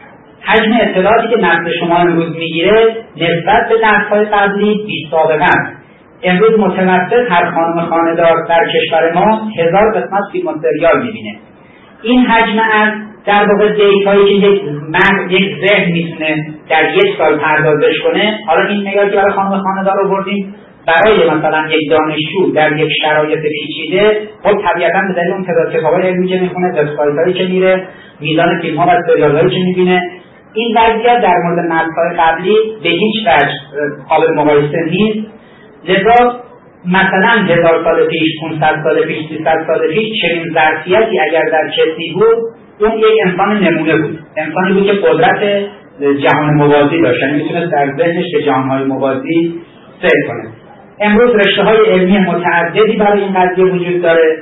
Speaker 3: حجم اطلاعاتی که نسل شما امروز میگیره نسبت به نسل‌های قبلی بی‌سابقه است. امروز متوسط هر خانم خانه‌دار در کشور ما هزار قسمت فیلم و سریال میبینه. این حجم از در واقع دیتایی که یک مغز یک ذهن میتونه در یک سال پردازش کنه، حالا این نگاه که برای خانم خانه‌دار رو بردیم برای مثلا یک دانشجو در یک شرایط پیچیده، خب طبیعتاً به دلیل اون تعداد کتاب‌های علمی که میخونه، وبسایت‌هایی که میره، میزان فیلم‌ها و سریال‌هایی که میبینه، این وضعیت در مورد نسل‌های قبلی به هیچ وجه قابل مقایسه نیست. لذا مثلا هزار سال پیش، پانصد سال پیش، سیصد سال پیش چنین ظرفیتی اگر در کسی بود، اون یک انسان نمونه بود، انسانی بود که قدرت جهان موازی داشت، یعنی میتونست در ذهنش به جهان‌های موازی سیر کنه. امروز رشته‌های علمی متعددی برای این قضیه وجود داره.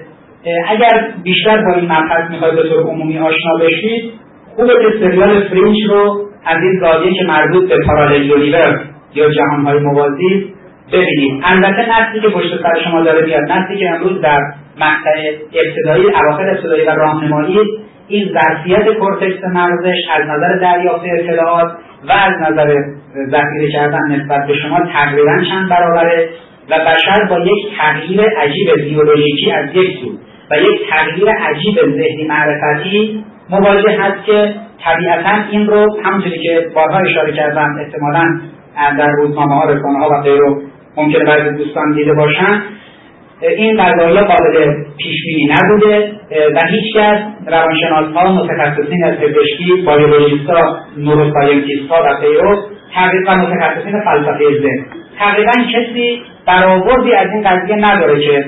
Speaker 3: اگر بیشتر با این مبحث میخواید به طور عمومی آشنا بشید، خوبه که سریال فرینج رو از این زاویه که مربوط به پارالل یونیورس یا جهان‌های موازی ببینید. البته نسلی که پشت سر شما داره میاد، نسلی که امروز در مقطع ابتدایی، اواخر ابتدایی و راهنمایی، این ظرفیت کورتکس مغزش از نظر دریافت اطلاعات و از نظر ذخیره کردن نسبت به شما تقریبا چند برابره و بشر با یک تغییر عجیب بیولوژیکی از یک سو و یک تغییر عجیب ذهنی معرفتی مواجه هست که طبیعتا این رو همونطوری که بارها اشاره کردم احتمالاً در روزنامه‌ها، رسانه‌ها و غیره ممکنه بعضی دوستان دیده باشن، این قضایا قابل پیش‌بینی نبوده و هیچکس، روانشناس‌ها، متخصصین از پزشکی، بیولوژیست‌ها، نوروساینتیست‌ها و غیره، تقریبا متخصصین فلسفه ذهن، تقریبا کسی برآوردی از این قضیه نداره که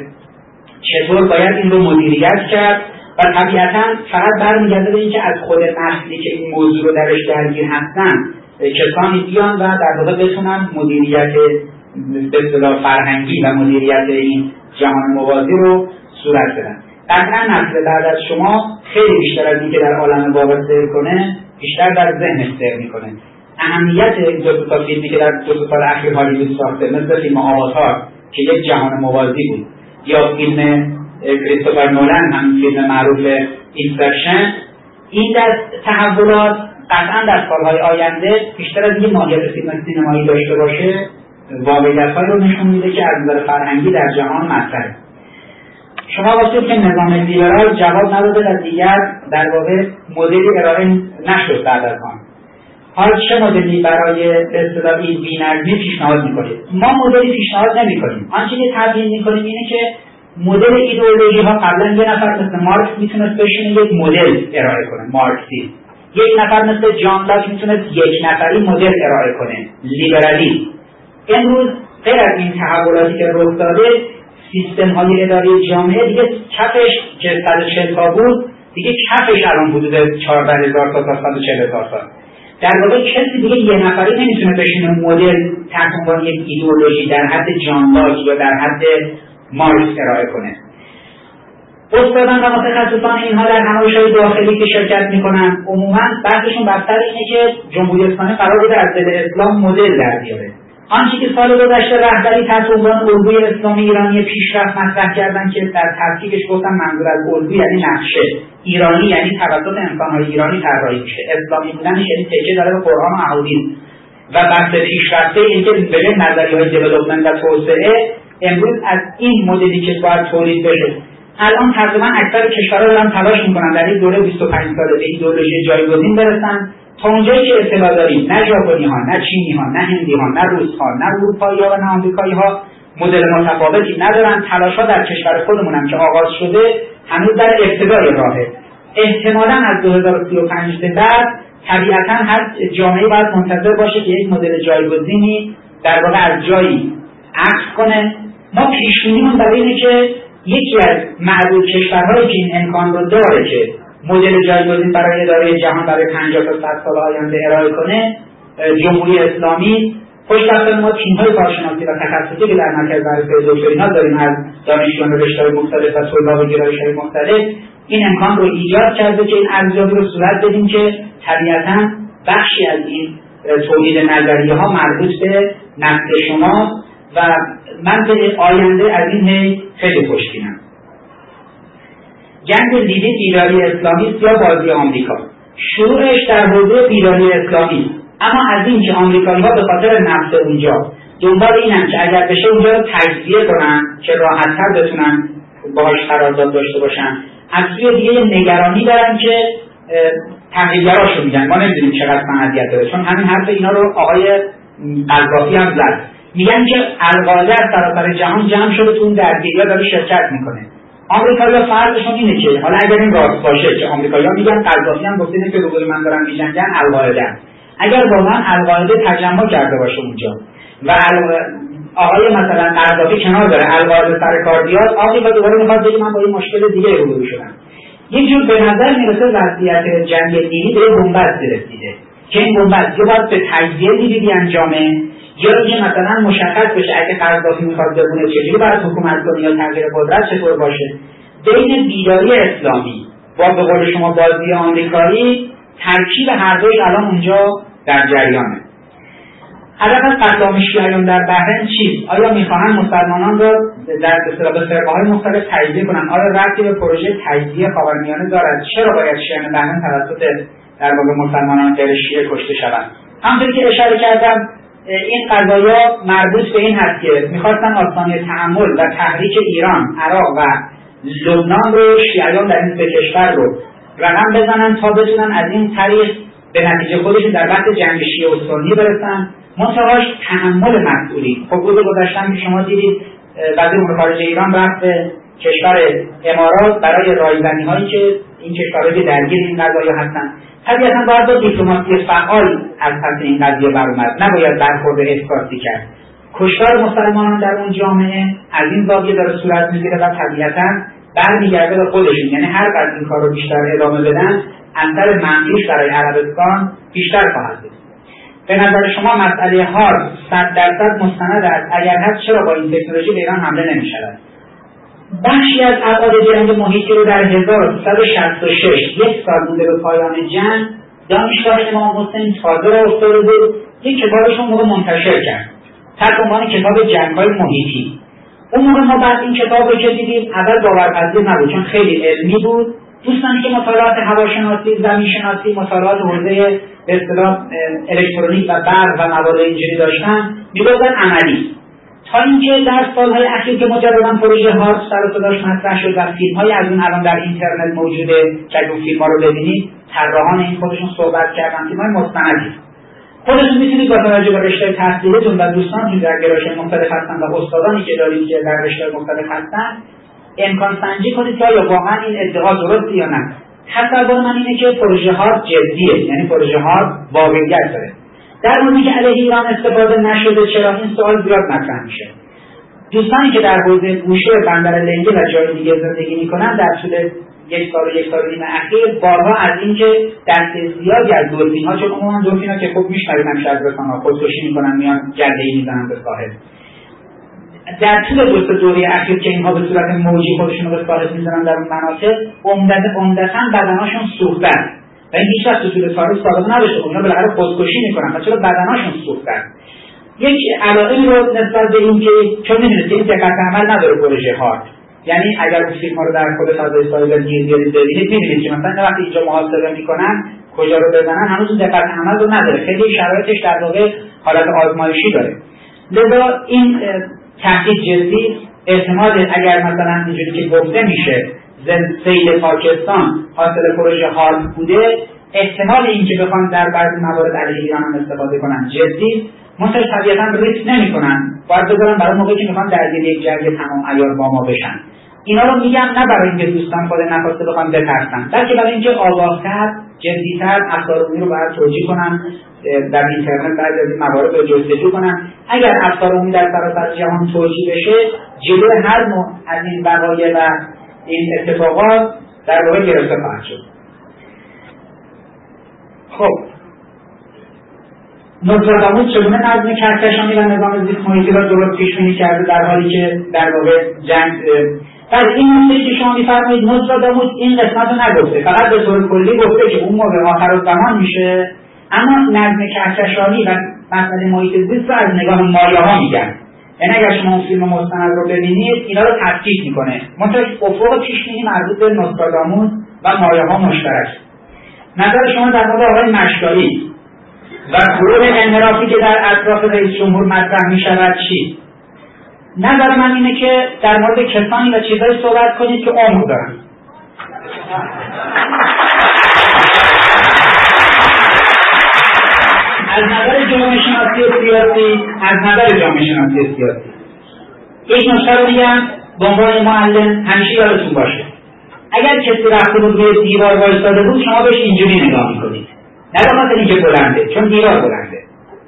Speaker 3: چطور باید این رو مدیریت کرد و طبیعتا فقط برمیگرده به اینکه از خود نسلی که این موضوع رو درش درگیر هستن کسانی بیان و در واقع بتونن مدیریت به اصطلاح فرهنگی و مدیریت این جهان موازی رو صورت بدن. قطعا نسل بعد از شما خیلی بیشتر از اینکه در عالم واقع سیر کنه، بیشتر در ذهنش سیر میکنه. اهمیت این دو تا فیلمی که در دو سال اخیر هالیوود ساخته، مثل فیلم آواتار که یک جهان موازی بود، یا فیلم کریستوفر نولان، هم فیلم معروف اینسپشن، این در تحولات قطعا در سالهای آینده بیشتر از اینکه ماهیت فیلم سینمایی داشته باشه، واقعیت‌هایی رو نشون میده که از نظر فرهنگی در جهان مطرحه. شما واسه که نظام لیبرال جواب نداده و دیگر در واقع مدلی ارائه نشد بعد از آن. حالا چه مدلی برای اصطلاح این بی‌نظمی پیشنهاد میکنید؟ ما مدلی پیشنهاد نمیکنیم. آنچه که تبیین میکنیم اینه که مدل ایدئولوژی ها قبلا یه نفر مثل مارکس میتونست بشینه یک مدل ارائه کنه، مارکسیسم. یک نفر مثل جان لاک میتونست یک نفری مدل ارائه کنه، لیبرالیسم. امروز غیر از این تحولاتی که رخ داده، سیستم های اداری جامعه دیگه کفش که صد و چهل تا بود، دیگه کفش الان حدود چهارده هزار تا تا صد و چهل هزار تا. در واقع کسی دیگه یه نفری نمیتونه بشینه مدل تحت عنوان یک ایدئولوژی در حد جان لاک یا در حد مارکس ارائه کنه. استادان و متخصصان اینها در نمایش‌های داخلی که شرکت میکنن، عموما بحثشون بر سر اینه که جمهوری اسلامی قرار بوده از دل اسلام مدل در بیاره. آنچه که سال گذشته رهبری تحت عنوان الگوی اسلامی ایرانی پیشرفت مطرح کردن که در تفکیکش گفتن منظور از الگوی یعنی نقشه ایرانی، یعنی توسط انسان‌های ایرانی طراحی میشه. اسلامی بودنش یعنی تکیه داره به قرآن و احادیث و بحث پیشرفته این که به نظریه‌های دیولپمنت و توسعه امروز از این مدلی که باید تولید بشه. الان تقریبا اکثر کشورها دارن تلاش میکنن در این دوره بیست و پنج ساله به ایدئولوژی جایگزین برسن. تا اونجایی که اطلاع داریم نه ژاپنی ها، نه چینی ها، نه هندی ها، نه روس ها، نه اروپایی ها و نه آمریکایی ها مدل متفاوتی ندارن. تلاش ها در کشور خودمون هم که آغاز شده هنوز در ابتدای راهه. احتمالاً از دو هزار و سی و پنج به بعد طبیعتاً هر جامعه باید منتظر باشه که یک مدل جایگزینی در واقع از جایی عکس کنه. ما پیش بینیمون برای اینه که یکی از معدود کشورهایی که این امکان رو داره که مدل جایگزین برای اداره جهان برای پنجاه تا صد سال آینده ارائه کنه، جمهوری اسلامی. خوشبختانه ما تیم‌های کارشناسی و تخصصی که در مرکز بررسی دکترینا داریم از دانشجویان رشته‌های مختلف و طلاب گرایش‌های مختلف، این امکان رو ایجاد کرده که این ارزیابی رو صورت بدیم که طبیعتاً بخشی از این تولید نظریه‌ها مربوط به نسل شما و من به آینده از این هی خیلی خوشبینم. جنگ لیبی ایرانی اسلامی یا بازی آمریکا. شروعش در حوزه بیداری اسلامی، اما از این که آمریکایی‌ها به خاطر نفت اونجا دنبال اینن که اگر بشه اونجا رو تجزیه کنن که راحت‌تر بتونن باهاش قرارداد داشته باشن، از سوی دیگه نگرانی دارن که تحلیلگراشو میگن ما نمیدونیم چقدر صنعتیت داره، چون همین حرف اینا رو آقای قذافی هم زد، میگن که القاعده از سراسر جهان جمع شده تو اون درگیری‌ها داره شرکت میکنه. آمریکایی‌ها فرضشون اینه که حالا اگر این راست باشه که آمریکایی‌ها میگن قذافی هم گفته که روبروی من دارن میجنگن القاعده، اگر واقعا القاعده تجمع کرده باشه اونجا و آقای مثلا قذافی کنار داره القاعده سر کار بیاد، آمریکا دوباره میخواد بگه من با این مشکل دیگه روبرو شدم. یک جور به نظر میرسه وضعیت جنگ لیبی به بنبست رسیده که این بنبست یا باید به تجزیه لیبی انجامه یا اینکه مثلا مشخص بشه اگه قذافی میخواد بمونه چجوری باید حکومت کنه یا تغییر قدرت چطور باشه. بین بیداری اسلامی با به قول شما بازی آمریکایی ترکیب هر دوش الان اونجا در جریانه. هدف از قتل شیعیان در بحرین چیست؟ آیا میخواهند مسلمانان را در اصطلاح به فرقه‌های مختلف تجزیه کنند؟ آیا ربطی به پروژه تجزیه خاورمیانه دارد؟ چرا باید شیعیان بحرین توسط در واقع مسلمانان غیر شیعه کشته شوند؟ همونطوری که اشاره کردم این قضایا مربوط به این هست که میخواستن آستانه تحمل و تحریک ایران، عراق و لبنان رو شیعیان در این سه کشور رو رقم بزنن تا بتونن از این طریق به نتیجه خودشون در وقت جنگ شیعه و سنی برسن. منتهاش تحمل مسئولی. خب روز گذشتن که شما دیدید وزیر امور خارجه ایران رفت به کشور امارات برای رایزنی هایی که این کشورهای درگیر این قضایا هستن. طبیعتا باید با دیپلماسی فعال از پس این قضیه برآمد، نباید برخورد احساسی کرد. کشتار مسلمانان در اون جامعه از این زاویه داره صورت میگیره و طبیعتا برمیگرده به خودشون، یعنی هر قدر این کار رو بیشتر ادامه بدن اثر منفیش برای عربستان بیشتر خواهد بود. به نظر شما مسئله هارد صد درصد مستند است؟ اگر هست چرا با این تکنولوژی به ایران حمله نمی‌شود؟ بخشی از ابعاد جنگ محیطی رو در هزار و سیصد و شصت و شش یک سال مونده به پایان جنگ دانشگاه امام حسین تازه را افتاده بود، یک کتابشون موقع منتشر کرد تحت عنوان کتاب جنگ‌های محیطی. اون موقع ما بعد این کتاب رو که دیدیم اول باورپذیر نبود چون خیلی علمی بود. دوستانی که مطالعات هواشناسی، زمین‌شناسی، مطالعات حوزه به اصطلاح الکترونیک و برق و مواد اینجوری داشتن میگفتن عملی. تا اینکه در سالهای اخیر که مجددا پروژه هارد سر و صداش مطرح شد و فیلم‌های از اون الان در اینترنت موجوده که اون فیلم‌ها رو ببینید طراحان این خودشون صحبت کردن، فیلم‌های مستندی. خودتون میتونید با توجه به رشته تحصیلیتون و دوستانتون در گرایش‌های مختلف هستن و استادانی که دارید که در رشته مختلف هستن امکان سنجی کنید که آیا واقعا این ادعا درسته یا نه. تصور من اینه که پروژه هارد جدیه، یعنی پروژه هارد واقعیت داره. در موردی که علیه ایران استفاده نشده چرا این سوال زیاد مطرح میشه. دوستانی که در حوزه گوشه بندر لنگه و جای دیگه زندگی میکنن در طول یک سال و یک سال و نیم اخیر بارها از اینکه دست زیادی از دلفین‌ها، چون عموما دلفین‌ها که خوب میشنوید همیشه از رسانه‌ها خودکشی میکنن میان گرده‌ای میزنن به ساحل، در طول دو سه دوره اخیر که اینها به صورت موجی خودشون رو به ساحل میزنن در اون مناطق عمدتاً بدناشون سوختن و این هیچ وقت تو طول تاریخ ثابت نداشته اونا بالاخره خودکشی میکنن و چرا بدناشون سوختن. یک علائمی رو نسبت به این که چون میدونید که این دقت عمل نداره پروژه هارد، یعنی اگر اون فیلم‌ها رو در خود فضای سایبر گیر بیارید ببینید می‌بینید که مثلا وقتی اینجا محاسبه میکنن کجا رو بزنن هنوز اون دقت عمل رو نداره، خیلی شرایطش در واقع حالت آزمایشی داره. لذا این تحقیق جدی احتمال اگر مثلا اینجوری که گفته میشه سیل پاکستان حاصل پروژه هارد بوده، احتمال اینکه بخوان در بعضی موارد علیه ایران هم استفاده کنن جدی، منتها طبیعتا ریسک نمیکنن، باید بذارن برای موقعی که میخوان درگیر یک جنگ تمام عیار با ما بشن. اینا رو میگم نه برای اینکه دوستان خود نخواسته بخوان بترسن، بلکه برای اینکه آگاه‌تر، جدی‌تر افکارعمومی رو باید توجیه کنن، در اینترنت بعضی از این موارد رو جستجو کنن. اگر افکارعمومی در سراسر جهان توجیه بشه، جلوی هر نوع از این وقایع و این اتفاقات در واقع گرفته خواهد شد. خب نوستراداموس چگونه نظم کهکشانی و نظام زیست محیطی را درست پیش بینی کرده در حالی که در واقع جنگ در این نکته که شما می‌فرمایید نوستراداموس این قسمت رو نگفته، فقط به طور کلی گفته که اون موقع آخرالزمان میشه، اما نظم کهکشانی و مسئله محیط زیست رو از نگاه مایه‌ها میگن. یعنی اگر شما اون فیلم مستند رو ببینید اینا رو تفکیک میکنه، منتها افق پیش بینی مربوط به نوستراداموس و مایه‌ها مشترک. نظر شما در مورد آقای مشکاری و گروه انحرافی که در اطراف رئیس جمهور مطرح می شود چی؟ نظر من اینه که در مورد کسانی و چیزایی صحبت کنید که عمر دارن. از نظر جامعه شناسی سیاسی از نظر جامعه شناسی سیاسی یک نکته رو بگم به عنوان معلم همیشه یادتون باشه، اگر کسی رفته بود روی دیوار وایساده بود شما بهش اینجوری نگاه میکنید، نه به خاطر اینکه بلنده، چون دیوار بلنده.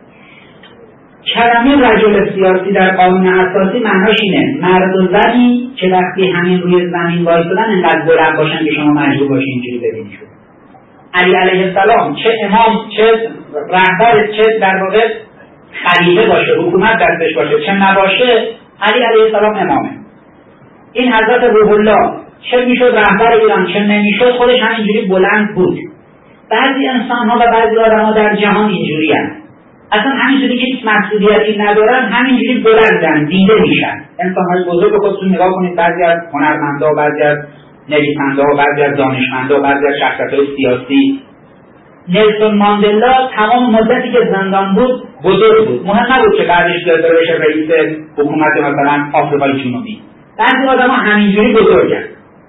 Speaker 3: کلمه رجل سیاسی در قانون اساسی معناش اینه مرد و زنی که وقتی همین روی زمین وایسادن انقدر بلند باشن که شما مجبور باشین اینجوری ببینیشون. علی علیه السلام چه امام چه رهبر چه در واقع خلیفه باشه، حکومت دستش باشه، چه نباشه، علی علیه السلام امامه. این حضرت روح الله چه میشد رهبر ایران چه نمیشد خودش همینجوری بلند بود. بعضی انسان ها و بعضی آدم ها در جهان اینجوری هستند، اصلا همینجوری که هیچ مسئولیتی ندارن همینجوری بلندن، دیده میشن. انسان های بزرگ خودتون نگاه کنید، بعضی از هنرمندا، بعضی از نویسنده ها، بعضی از دانشمندا، بعضی از شخصیت‌های سیاسی. نلسون ماندلا تمام مدتی که زندان بود بزرگ بود، مهم نبود که بعدش داره بشه رئیس حکومت مثلا آفریقای جنوبی. بعضی آدم‌ها همینجوری بزرگن.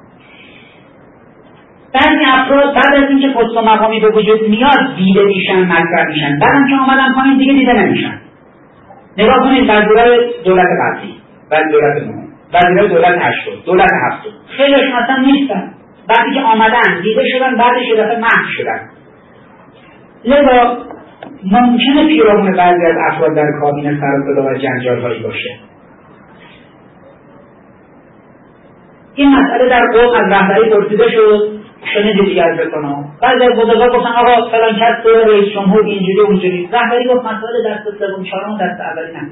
Speaker 3: بعضی افراد بعد از اینکه پست و مقامی به وجود میاد دیده میشن، مطرح میشن، بعدم که آمدن پایین دیگه دیده نمیشن. نگاه کنید وزیرای دولت قبلی، بعد دولت نهم، وزیرای دولت هشتم، دولت هفتم، خیلیشون اصلا نیستن. بعدی که آمدن دیده شدن، بعدش یه دفعه محو شدن. لذا ممکنه پیرامون بعضی از افراد در کابینه سر و صدا و جنجال هایی باشه. این مسئله در قوم از رهبری پرسیده شد، شنیدید دیگه از رسانه‌ها. بعضی از بزرگان گفتن آقا فلان کس تو رئیس جمهور اینجوری اونجوری. رهبری گفت مسئله دست سوم چهارم دست اولی نه.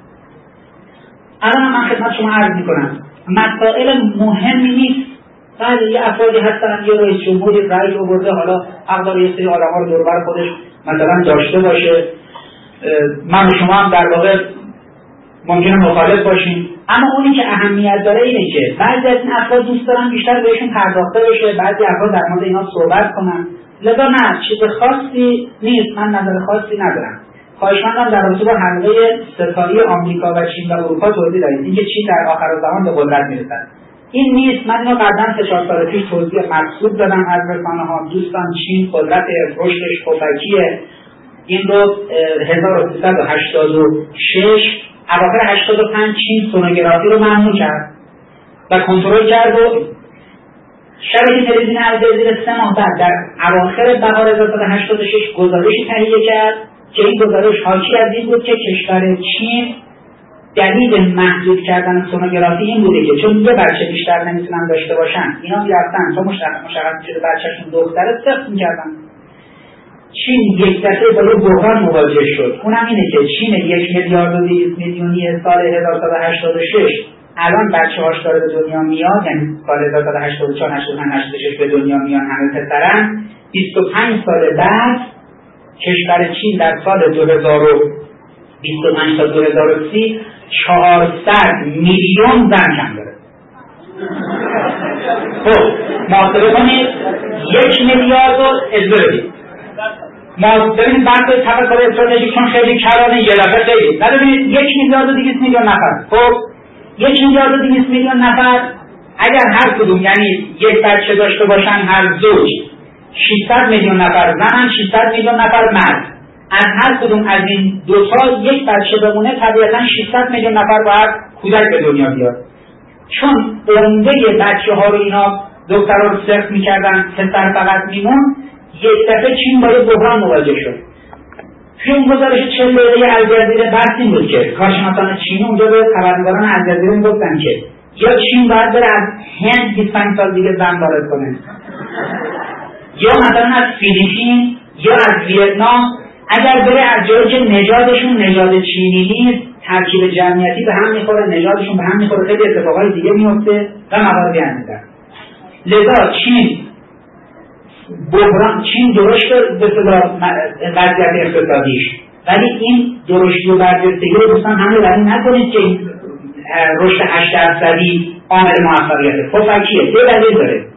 Speaker 3: الان من خدمت شما عرض میکنم مسائل مهمی نیست. بعضی یه افرادی هستن یه رئیس جمهوری رأی رو برده، حالا حق داره یه سری آدم‌ها رو دور بر خودش مثلا داشته باشه، من و شما هم در واقع ممکنه مخالف باشیم، اما اونی که اهمیت داره اینه که بعضی از این افراد دوست دارن بیشتر بهشون پرداخته بشه، بعضی افراد در مورد اینا صحبت کنن. لذا نه، چیز خاصی نیست، من نظر خاصی ندارم. خواهشمندم در رابطه با حلقه ستایی آمریکا و چین و اروپا توضیح دادید، اینکه چین در آخرالزمان به قدرت میرسد. این نیست، من اینو قبلا سه چهار سال پیش توضیح مقصود دادم از رسانه‌ها. دوستان چین قدرت رشدش پفکیه. این رو هزار و سیصد و هشتاد و شش اواخر هشتاد و پنج چین سونوگرافی رو ممنوع کرد و کنترل کرد و شبکه تلویزیون الجزیره سه ماه بعد در اواخر بهار هزار و سیصد و هشتاد و شش گزارشی تهیه کرد که این گزارش حاکی از این بود که کشور چین دلیل محدود کردن سونوگرافی این بوده که چون یه بچه بیشتر نمیتونن داشته باشن، اینا میرفتن تا مشخص شده بچهشون دختره سخت میکردن. چین یک دفعه با یه بحران مواجه شد، اونم اینه که چین یک میلیارد و دویست میلیونی سال هزار و سیصد و هشتاد و شش الان بچه هاش داره به دنیا میاد، یعنی سال هزار و سیصد و هشتاد و چهار هشتاد و پنج هشتاد و شش به دنیا میان همه پسرن. بیست و پنج سال بعد کشور چین در سال دو هزار و بیست و پنج تا دو هزار و سی چهارصد میلیون زن کم داره. خب محاسبه کنید یک میلیارد و اجازه بدید ما ببینید بحث تفکر استراتژیک چون خیلی کرانه یه دفعه خیلی نه ببینید یک میلیارد و دویست میلیون نفر. خب یک میلیارد و دویست میلیون نفر اگر هر کدوم یعنی یک بچه داشته باشن هر زوج ششصد میلیون نفر زنن، ششصد میلیون نفر مرد، از هر کدوم از این دو تا یک بچه بمونه طبیعتا ششصد میلیون نفر باید کودک به دنیا بیاد. چون عمده بچه ها رو اینا دخترها رو سخت میکردن پسر فقط میمون، یک دفعه چین با یه بحران مواجه شد. توی اون گزارش چهل دقیقه الجزیره بحث این بود که کارشناسان چینی اونجا به خبرنگاران الجزیره میگفتن که یا چین باید بره از هند بیست و پنج سال دیگه زن وارد کنه، یا مثلا از فیلیپین یا از ویتنام اگر بره از جایی که نژادشون نژاد چینی نیست، ترکیب جمعیتی به هم میخوره، نژادشون به هم میخوره، خیلی اتفاقای دیگه میفته و مواردی هستن. لذا چین بحران چین درشت به صدا وضعیت اقتصادیش، ولی این درشتی و برجستگی رو دوستان همه رنی نکنید که این رشد هشت درصدی عامل موفقیته. پفکیه، دو دلیل داره.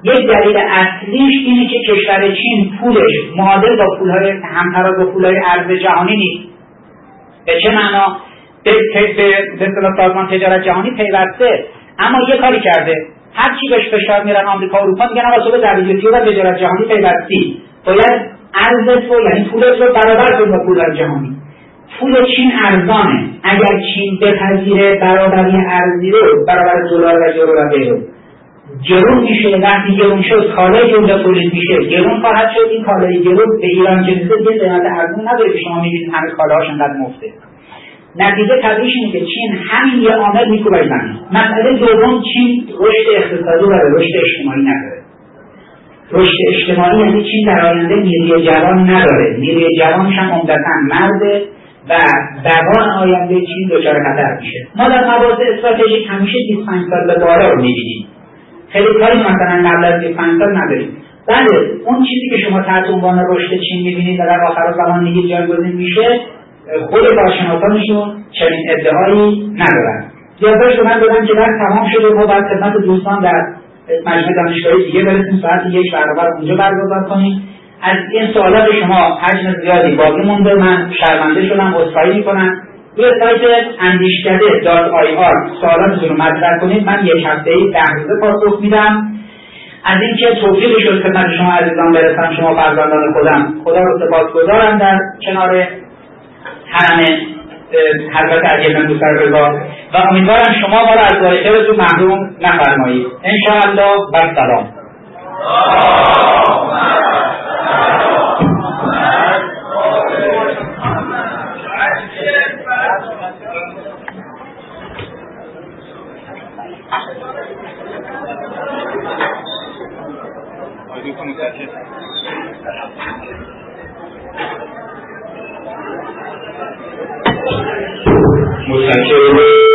Speaker 3: یک دلیل اصلیش اینه که کشور چین پولش معادل با پولهای همتراز با پولهای ارز جهانی نیست. به چه معنا؟ به به اصطلاح سازمان تجارت جهانی پیوسته، اما یه کاری کرده، هر چی بهش فشار میرن آمریکا و اروپا میگن آقا تو به دبلیو تی او و تجارت جهانی پیوستی، باید ارزت رو یعنی پولت رو برابر کن با پول جهانی. پول چین ارزانه، اگر چین بپذیره برابری ارزی رو برابر دلار و یورو و غیره گرون میشه، وقتی گرون شد کالایی که اونجا تولید میشه گرون خواهد شد. این کالای گرون به ایران که میشه یه قیمت ارزون نداره که شما میبینید همه کالاهاش انقدر مفته. نتیجه طبیعیش اینه که چین همین یه عامل میکوبه زمین. مسئله دوم، چین رشد اقتصادی و رشد اجتماعی نداره. رشد اجتماعی یعنی چین در آینده نیروی جوان نداره، نیروی جوانش هم عمدتاً مرده و دوان آینده چین دچار خطر میشه. ما در مباحث استراتژیک همیشه بیست و پنج سال به بالا رو میبینیم، خیلی کاری مثلا قبل از بیست و پنج سال نداریم. بله اون چیزی که شما تحت عنوان رشد چین میبینید و در آخر زمان دیگه جایگزین میشه، خود کارشناسانشون چنین ادعایی ندارن. یادداشت من دادم که وقت تمام شده ما باید خدمت دوستان در مجمع دانشگاهی دیگه برسیم، ساعت یک برابر اونجا برگزار کنیم. از این سوالات شما حجم زیادی باقی مونده، من شرمنده شدم، عذرخواهی میکنم. روی سایت اندیشکده دات آی آر سوالاتتون رو مطرح کنید، من یک هفته‌ای ده روزه پاسخ میدم. از اینکه توفیق شد خدمت شما عزیزان برسم، شما فرزندان خودم، خدا رو سپاسگزارم در کنار حرم حضرت علی بن موسی رضا و امیدوارم شما ما را از ذایقه‌تون محروم نفرمایید. انشاءالله و سلام.
Speaker 1: متشکرم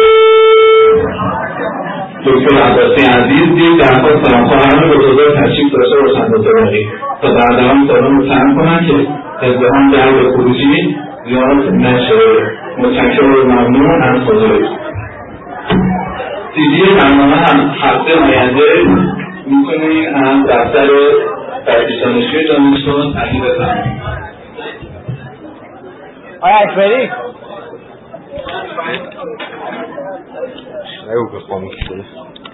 Speaker 1: دکتر عباسی عزیز. دید درخواست دارم خواهران بزرگوار تشریف داشته باشند دکتر باقی تا در دوام سالان رو سهم کنن که ازدهام در به خروجی زیاد نشه. متشکرم و ممنون از حضورتون. سیدی برنامه هم هفته آینده میتونید از دفتر تفتیش دانشجوی دانشگاه تهیه بفرمایید.
Speaker 4: آیا اکبری؟ نگو که خاموش شده.